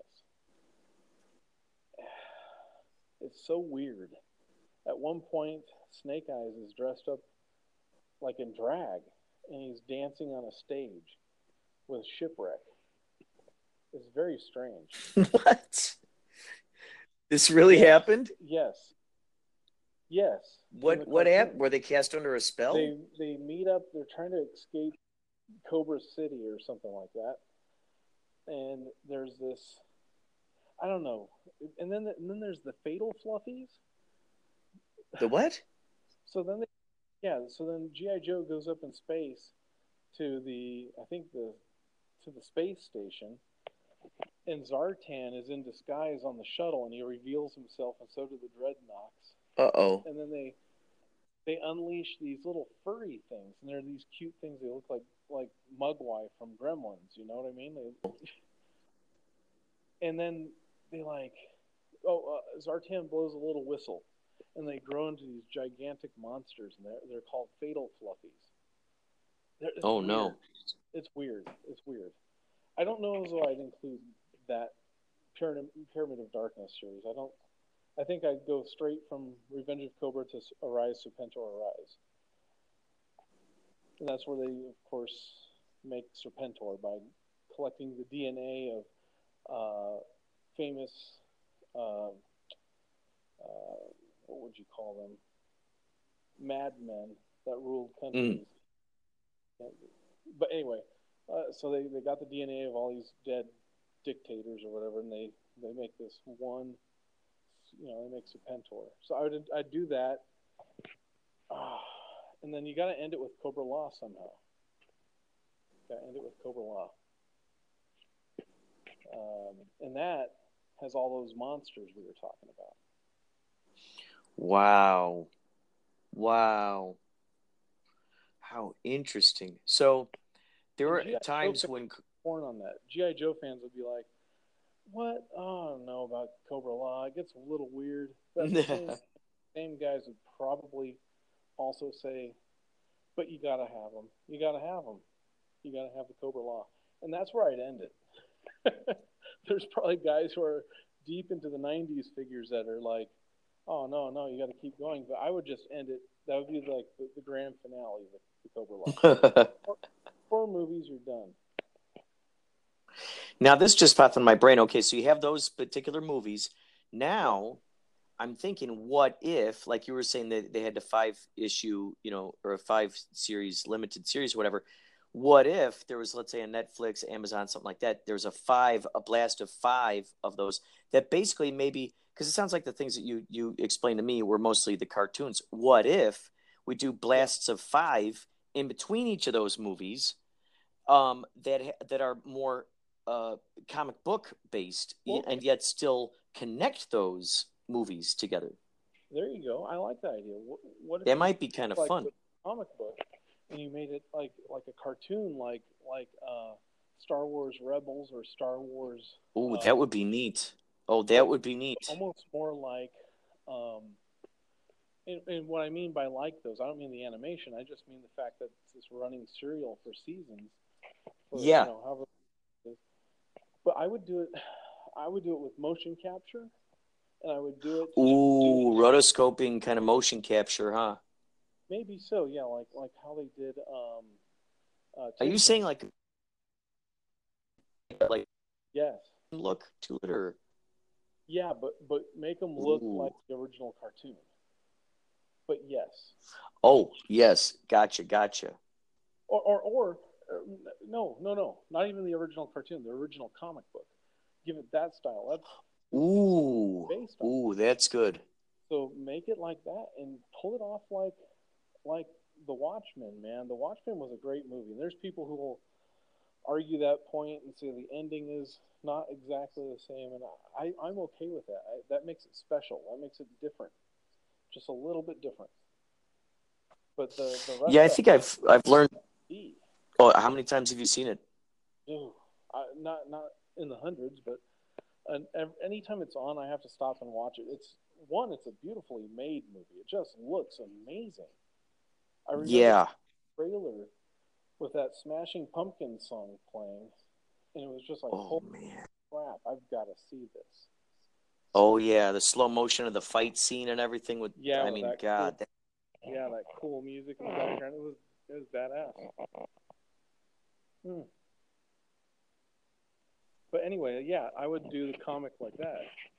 It's so weird. At one point, Snake Eyes is dressed up like in drag, and he's dancing on a stage with Shipwreck. It's very strange. What? This really yes. happened? Yes. Yes. What what happened? Were they cast under a spell? They they meet up. They're trying to escape Cobra City or something like that. And there's this, I don't know. And then the, and then there's the Fatal Fluffies. The what? So then, they, yeah. So then G I. Joe goes up in space to the, I think the, to the space station, and Zartan is in disguise on the shuttle, and he reveals himself, and so do the Dreadnoks. Uh oh. And then they, they unleash these little furry things, and they're these cute things. They look like like Mugwai from Gremlins. You know what I mean? They, and then they like, oh, uh, Zartan blows a little whistle. And they grow into these gigantic monsters, and they're, they're called Fatal Fluffies. They're, oh, weird. no. It's weird. It's weird. I don't know as though I'd include that Pyramid, Pyramid of Darkness series. I don't. I think I'd go straight from Revenge of Cobra to Arise, Serpentor, Arise. And that's where they, of course, make Serpentor by collecting the D N A of uh, famous... Uh, uh, what would you call them? Madmen that ruled countries. Mm. But anyway, uh, so they, they got the D N A of all these dead dictators or whatever, and they, they make this one, you know, they make Serpentor. So I would I'd do that. Ah, and then you got to end it with Cobra Law somehow. Got to end it with Cobra Law. Um, and that has all those monsters we were talking about. Wow. Wow. How interesting. So there were times when torn on that. G I. Joe fans would be like, "What? Oh, I don't know about Cobra Law. It gets a little weird." But the same, same guys would probably also say, "But you gotta have them. You gotta have them. You gotta have the Cobra Law." And that's where I'd end it. There's probably guys who are deep into the nineties figures that are like, "Oh no, no, you got to keep going." But I would just end it. That would be like the, the grand finale of the, the Cobra Law. four, four movies, you're done. Now this just popped in my brain. Okay, so you have those particular movies. Now I'm thinking, what if, like you were saying, that they had a five issue, you know, or a five series limited series, or whatever. What if there was, let's say, a Netflix, Amazon, something like that? There's a five, a blast of five of those that basically maybe, because it sounds like the things that you you explained to me were mostly the cartoons. What if we do blasts of five in between each of those movies, um, that that are more uh, comic book based, Well, and yet still connect those movies together? There you go. I like that idea. What, what if That you might be kind of like fun. the comic book, and you made it like like a cartoon, like like uh, Star Wars Rebels or Star Wars. Oh, uh, that would be neat. Oh, that would be neat. Almost more like, um, and, and what I mean by like those, I don't mean the animation. I just mean the fact that it's this running serial for seasons. For, Yeah. You know, however it is. But I would do it. I would do it with motion capture, and I would do it. Ooh, rotoscoping kind of motion capture, huh? Maybe so. Yeah, like like how they did. Um, uh, Are you saying like like yes? Look to it, or Yeah, but but make them look Ooh. like the original cartoon. But yes. Oh, yes, gotcha, gotcha. Or or or uh, no no no, not even the original cartoon, the original comic book. Give it that style. That's Ooh, based on. ooh, that's good. So make it like that and pull it off like like The Watchmen, man. The Watchmen was a great movie. And there's people who will argue that point and say the ending is not exactly the same, and I, I'm okay with that. I, that makes it special. That makes it different, just a little bit different. But the, the rest Yeah, I think I've I've learned. see, Oh, how many times have you seen it? Ooh, I, not not in the hundreds, but an, anytime it's on, I have to stop and watch it. It's one, it's a beautifully made movie. It just looks amazing. I remember Yeah. the trailer with that Smashing Pumpkins song playing, and it was just like, Oh holy man. crap, I've got to see this. Oh yeah, the slow motion of the fight scene and everything. With Yeah, I with mean, that God. Cool, yeah, that cool music in the background. It was it was badass. Hmm. But anyway, yeah, I would do the comic like that,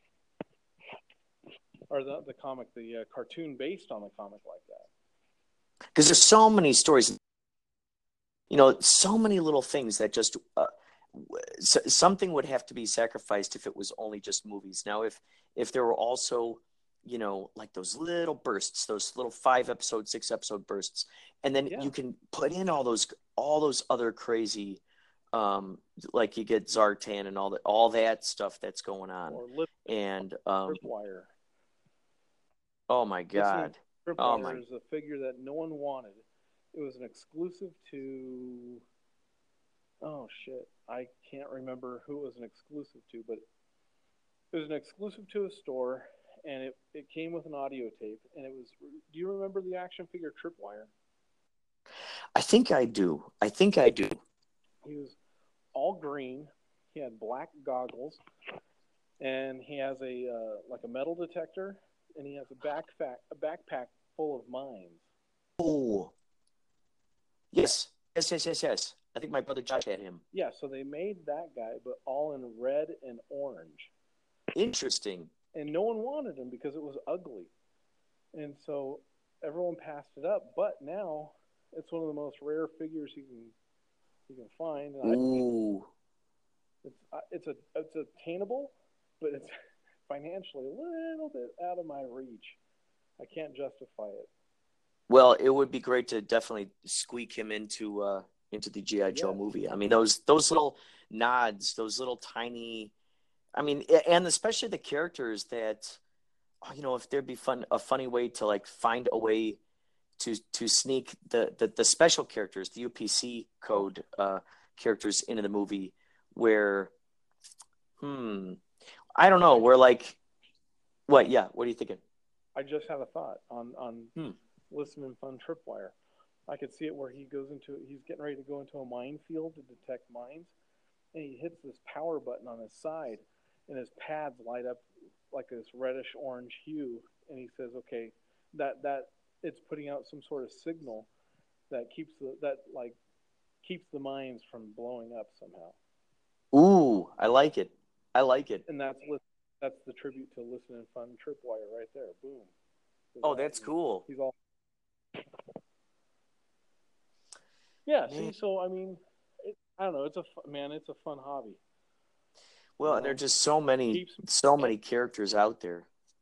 or the the comic, the uh, cartoon based on the comic like that. Because there's so many stories. You know, so many little things that just uh, something would have to be sacrificed if it was only just movies. Now, if if there were also, you know, like those little bursts, those little five episode, six episode bursts, and then Yeah. you can put in all those all those other crazy, um, like you get Zartan and all that all that stuff that's going on, Or Lip and um, Tripwire. oh my God, Tripwire oh my, is a figure that no one wanted. It was an exclusive to. Oh shit! I can't remember who it was an exclusive to, but it was an exclusive to a store, and it, it came with an audio tape. And it was. Do you remember the action figure Tripwire? I think I do. I think I do. He was all green. He had black goggles, and he has a uh, like a metal detector, and he has a backpack a backpack full of mines. Oh, yes, yes, yes, yes, yes. I think my brother Josh had him. Yeah, so they made that guy, but all in red and orange. Interesting. And no one wanted him because it was ugly. And so everyone passed it up. But now it's one of the most rare figures you can you can find. And Ooh. I, it's it's a it's attainable, but it's financially a little bit out of my reach. I can't justify it. Well, it would be great to definitely squeak him into uh, into the G I. Joe Yes. movie. I mean, those those little nods, those little tiny. I mean, and especially the characters that, you know, if there'd be fun a funny way to like find a way to to sneak the the, the special characters, the U P C code, uh, characters into the movie where, hmm, I don't know, where like, what? Yeah, what are you thinking? I just had a thought on on Hmm. Listen and Fun Tripwire. I could see it where he goes into he's getting ready to go into a minefield to detect mines, and he hits this power button on his side, and his pads light up like this reddish orange hue, and he says, "Okay, that that it's putting out some sort of signal that keeps the that like keeps the mines from blowing up somehow." Ooh, I like it. I like it. And that's that's the tribute to Listen and Fun Tripwire right there. Boom. Oh, that's cool. He's all. Yeah. Man. See, so I mean, it, I don't know. It's a man. It's a fun hobby. Well, you and know? there's just so many, Keeps, so many characters out there.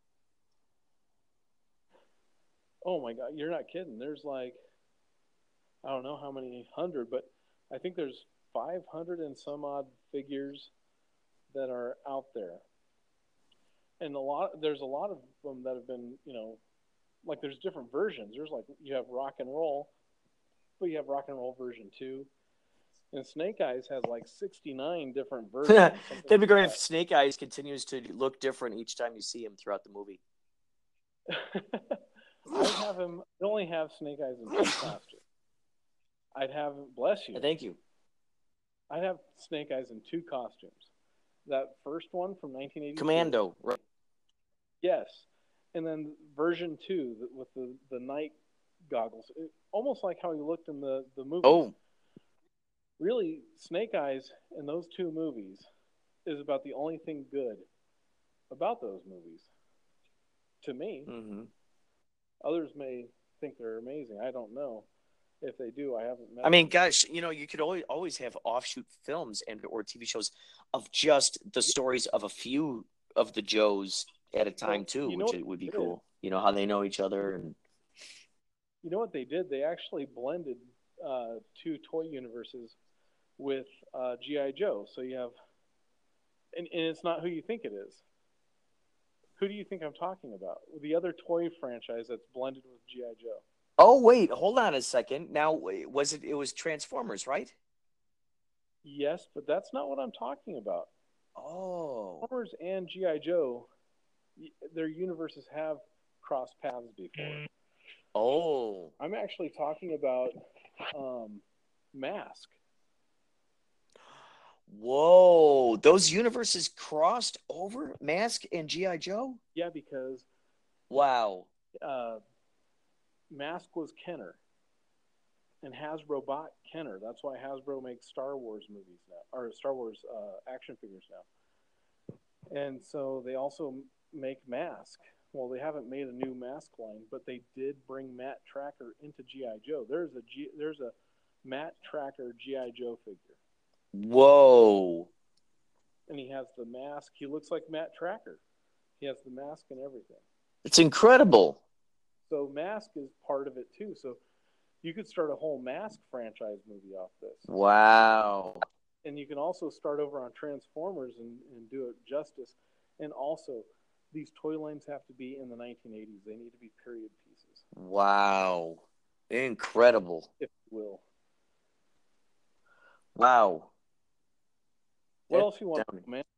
Oh my God, you're not kidding. There's like, I don't know how many hundred, but I think there's five hundred and some odd figures that are out there. And a lot, there's a lot of them that have been, you know, like there's different versions. There's like, you have rock and roll, but you have rock and roll version two. And Snake Eyes has like sixty-nine different versions. That'd be great if Snake Eyes continues to look different each time you see him throughout the movie. I'd have him, I'd only have Snake Eyes in two costumes. I'd have, bless you. Thank you. I'd have Snake Eyes in two costumes. That first one from nineteen eighty-two. Commando, right? Yes. And then version two with the, the night goggles. It, almost like how he looked in the, the movie. Oh. Really, Snake Eyes in those two movies is about the only thing good about those movies. To me. Mm-hmm. Others may think they're amazing. I don't know. If they do, I haven't met I mean, them. gosh, you know, you could always always have offshoot films and or T V shows of just the stories of a few of the Joes at a time well, too, you know which it would be did? cool. You know how they know each other and. You know what they did? They actually blended uh, two toy universes with uh, G I. Joe. So you have, and, and it's not who you think it is. Who do you think I'm talking about? The other toy franchise that's blended with G I. Joe. Oh wait, hold on a second. Now, was it? It was Transformers, right? Yes, but that's not what I'm talking about. Oh. Transformers and G I. Joe, their universes have crossed paths before. Oh. I'm actually talking about um, Mask. Whoa, those universes crossed over, Mask and G I. Joe? Yeah, because wow. Uh, Mask was Kenner, and Hasbro bought Kenner. That's why Hasbro makes Star Wars movies now, or Star Wars uh, action figures now. And so they also make Mask. Well, they haven't made a new Mask line, but they did bring Matt Tracker into G I. Joe. There's a G, there's a Matt Tracker G I. Joe figure. Whoa. And he has the mask. He looks like Matt Tracker. He has the mask and everything. It's incredible. So Mask is part of it too. So you could start a whole Mask franchise movie off this. Wow. And you can also start over on Transformers and, and do it justice. And also, these toy lines have to be in the nineteen eighties. They need to be period pieces. Wow. Incredible. If you will. Wow. What That's else you want, astounding. man?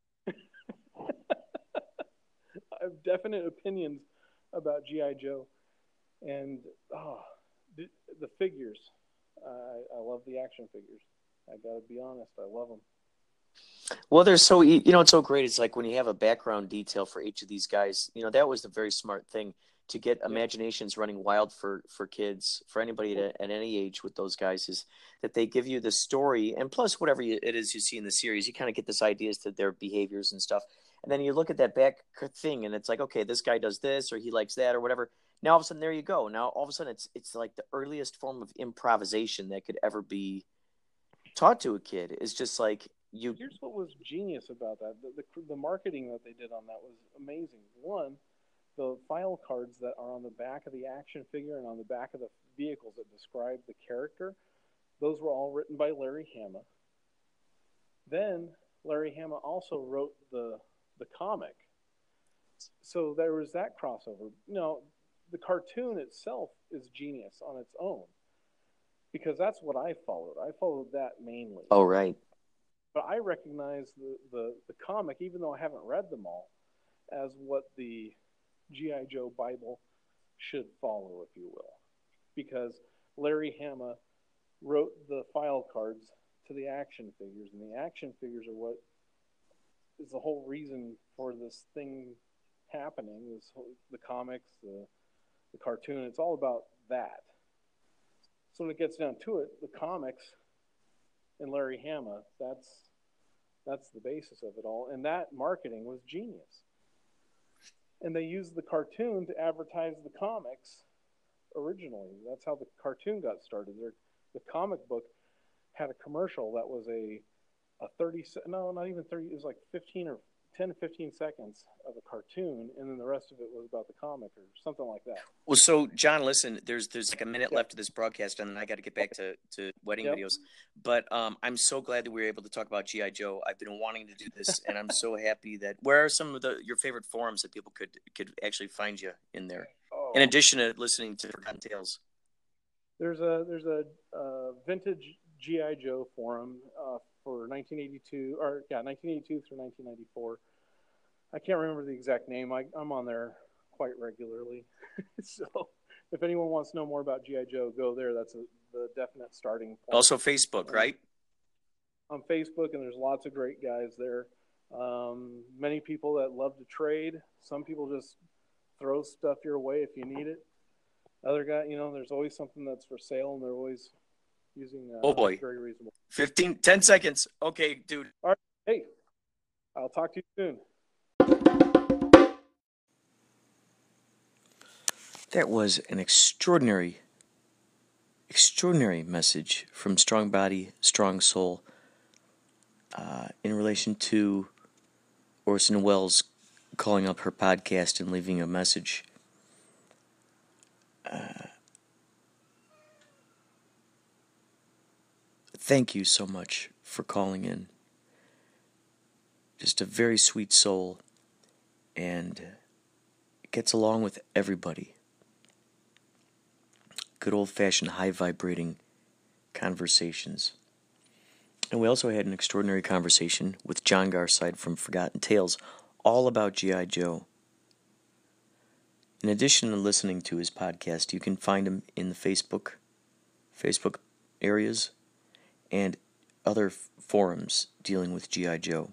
I have definite opinions about G I. Joe. And oh, the, the figures. Uh, I love the action figures. I got to be honest. I love them. Well, they're so, you know, it's so great. It's like when you have a background detail for each of these guys, you know, that was the very smart thing to get Yeah. imaginations running wild for, for kids, for anybody at, at any age with those guys, is that they give you the story. And plus, whatever you, it is you see in the series, you kind of get this idea as to their behaviors and stuff. And then you look at that back thing and it's like, okay, this guy does this or he likes that or whatever. Now, all of a sudden, there you go. Now, all of a sudden, it's it's like the earliest form of improvisation that could ever be taught to a kid. It's just like you. Here's what was genius about that. The, the, the marketing that they did on that was amazing. One, the file cards that are on the back of the action figure and on the back of the vehicles that describe the character, those were all written by Larry Hama. Then Larry Hama also wrote the the comic. So there was that crossover. You know, the cartoon itself is genius on its own. because that's what I followed. I followed that mainly. Oh, right. But I recognize the, the, the comic, even though I haven't read them all, as what the G I. Joe Bible should follow, if you will. Because Larry Hama wrote the file cards to the action figures, and the action figures are what is the whole reason for this thing happening, this whole, the comics, the, the cartoon. It's all about that. So when it gets down to it, the comics and Larry Hama, that's that's the basis of it all. And that marketing was genius. And they used the cartoon to advertise the comics originally. That's how the cartoon got started. Their, the comic book had a commercial that was a a thirty, no, not even thirty, it was like fifteen or ten to fifteen seconds of a cartoon, and then the rest of it was about the comic or something like that. Well, so John, listen, there's there's like a minute Yep. left of this broadcast, and then I got to get back to, to wedding Yep. videos. But um, I'm so glad that we were able to talk about G I. Joe. I've been wanting to do this, and I'm so happy that. Where are some of the your favorite forums that people could could actually find you in there? Oh. In addition to listening to Forgotten Tales. There's a there's a uh, vintage G I. Joe forum uh, for nineteen eighty-two, or yeah, nineteen eighty-two through nineteen ninety-four. I can't remember the exact name. I, I'm on there quite regularly. So if anyone wants to know more about G I. Joe, go there. That's a, the definite starting point. Also Facebook, right? On Facebook, and there's lots of great guys there. Um, many people that love to trade. Some people just throw stuff your way if you need it. Other guy, you know, there's always something that's for sale, and they're always using uh, Oh, boy. very reasonable. fifteen, ten seconds. Okay, dude. Hey, I'll talk to you soon. That was an extraordinary, extraordinary message from Strong Body, Strong Soul uh, in relation to Orson Welles calling up her podcast and leaving a message. Uh, thank you so much for calling in. Just a very sweet soul, and gets along with everybody. Good old-fashioned high-vibrating conversations. And we also had an extraordinary conversation with John Garside from Forgotten Tales, all about G I. Joe. In addition to listening to his podcast, you can find him in the Facebook, Facebook areas, and other forums dealing with G I. Joe.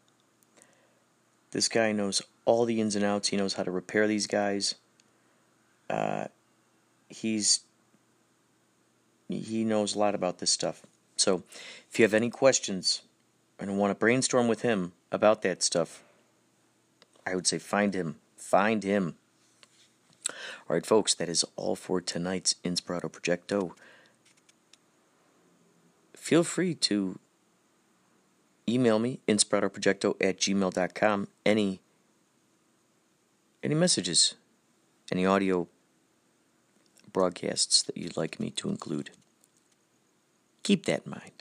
This guy knows all the ins and outs. He knows how to repair these guys. Uh, he's he knows a lot about this stuff. So, if you have any questions and want to brainstorm with him about that stuff, I would say find him. Find him. All right, folks, that is all for tonight's Inspirato Projecto. Feel free to email me, inspiratoprojecto at gmail dot com, any, any messages, any audio broadcasts that you'd like me to include. Keep that in mind.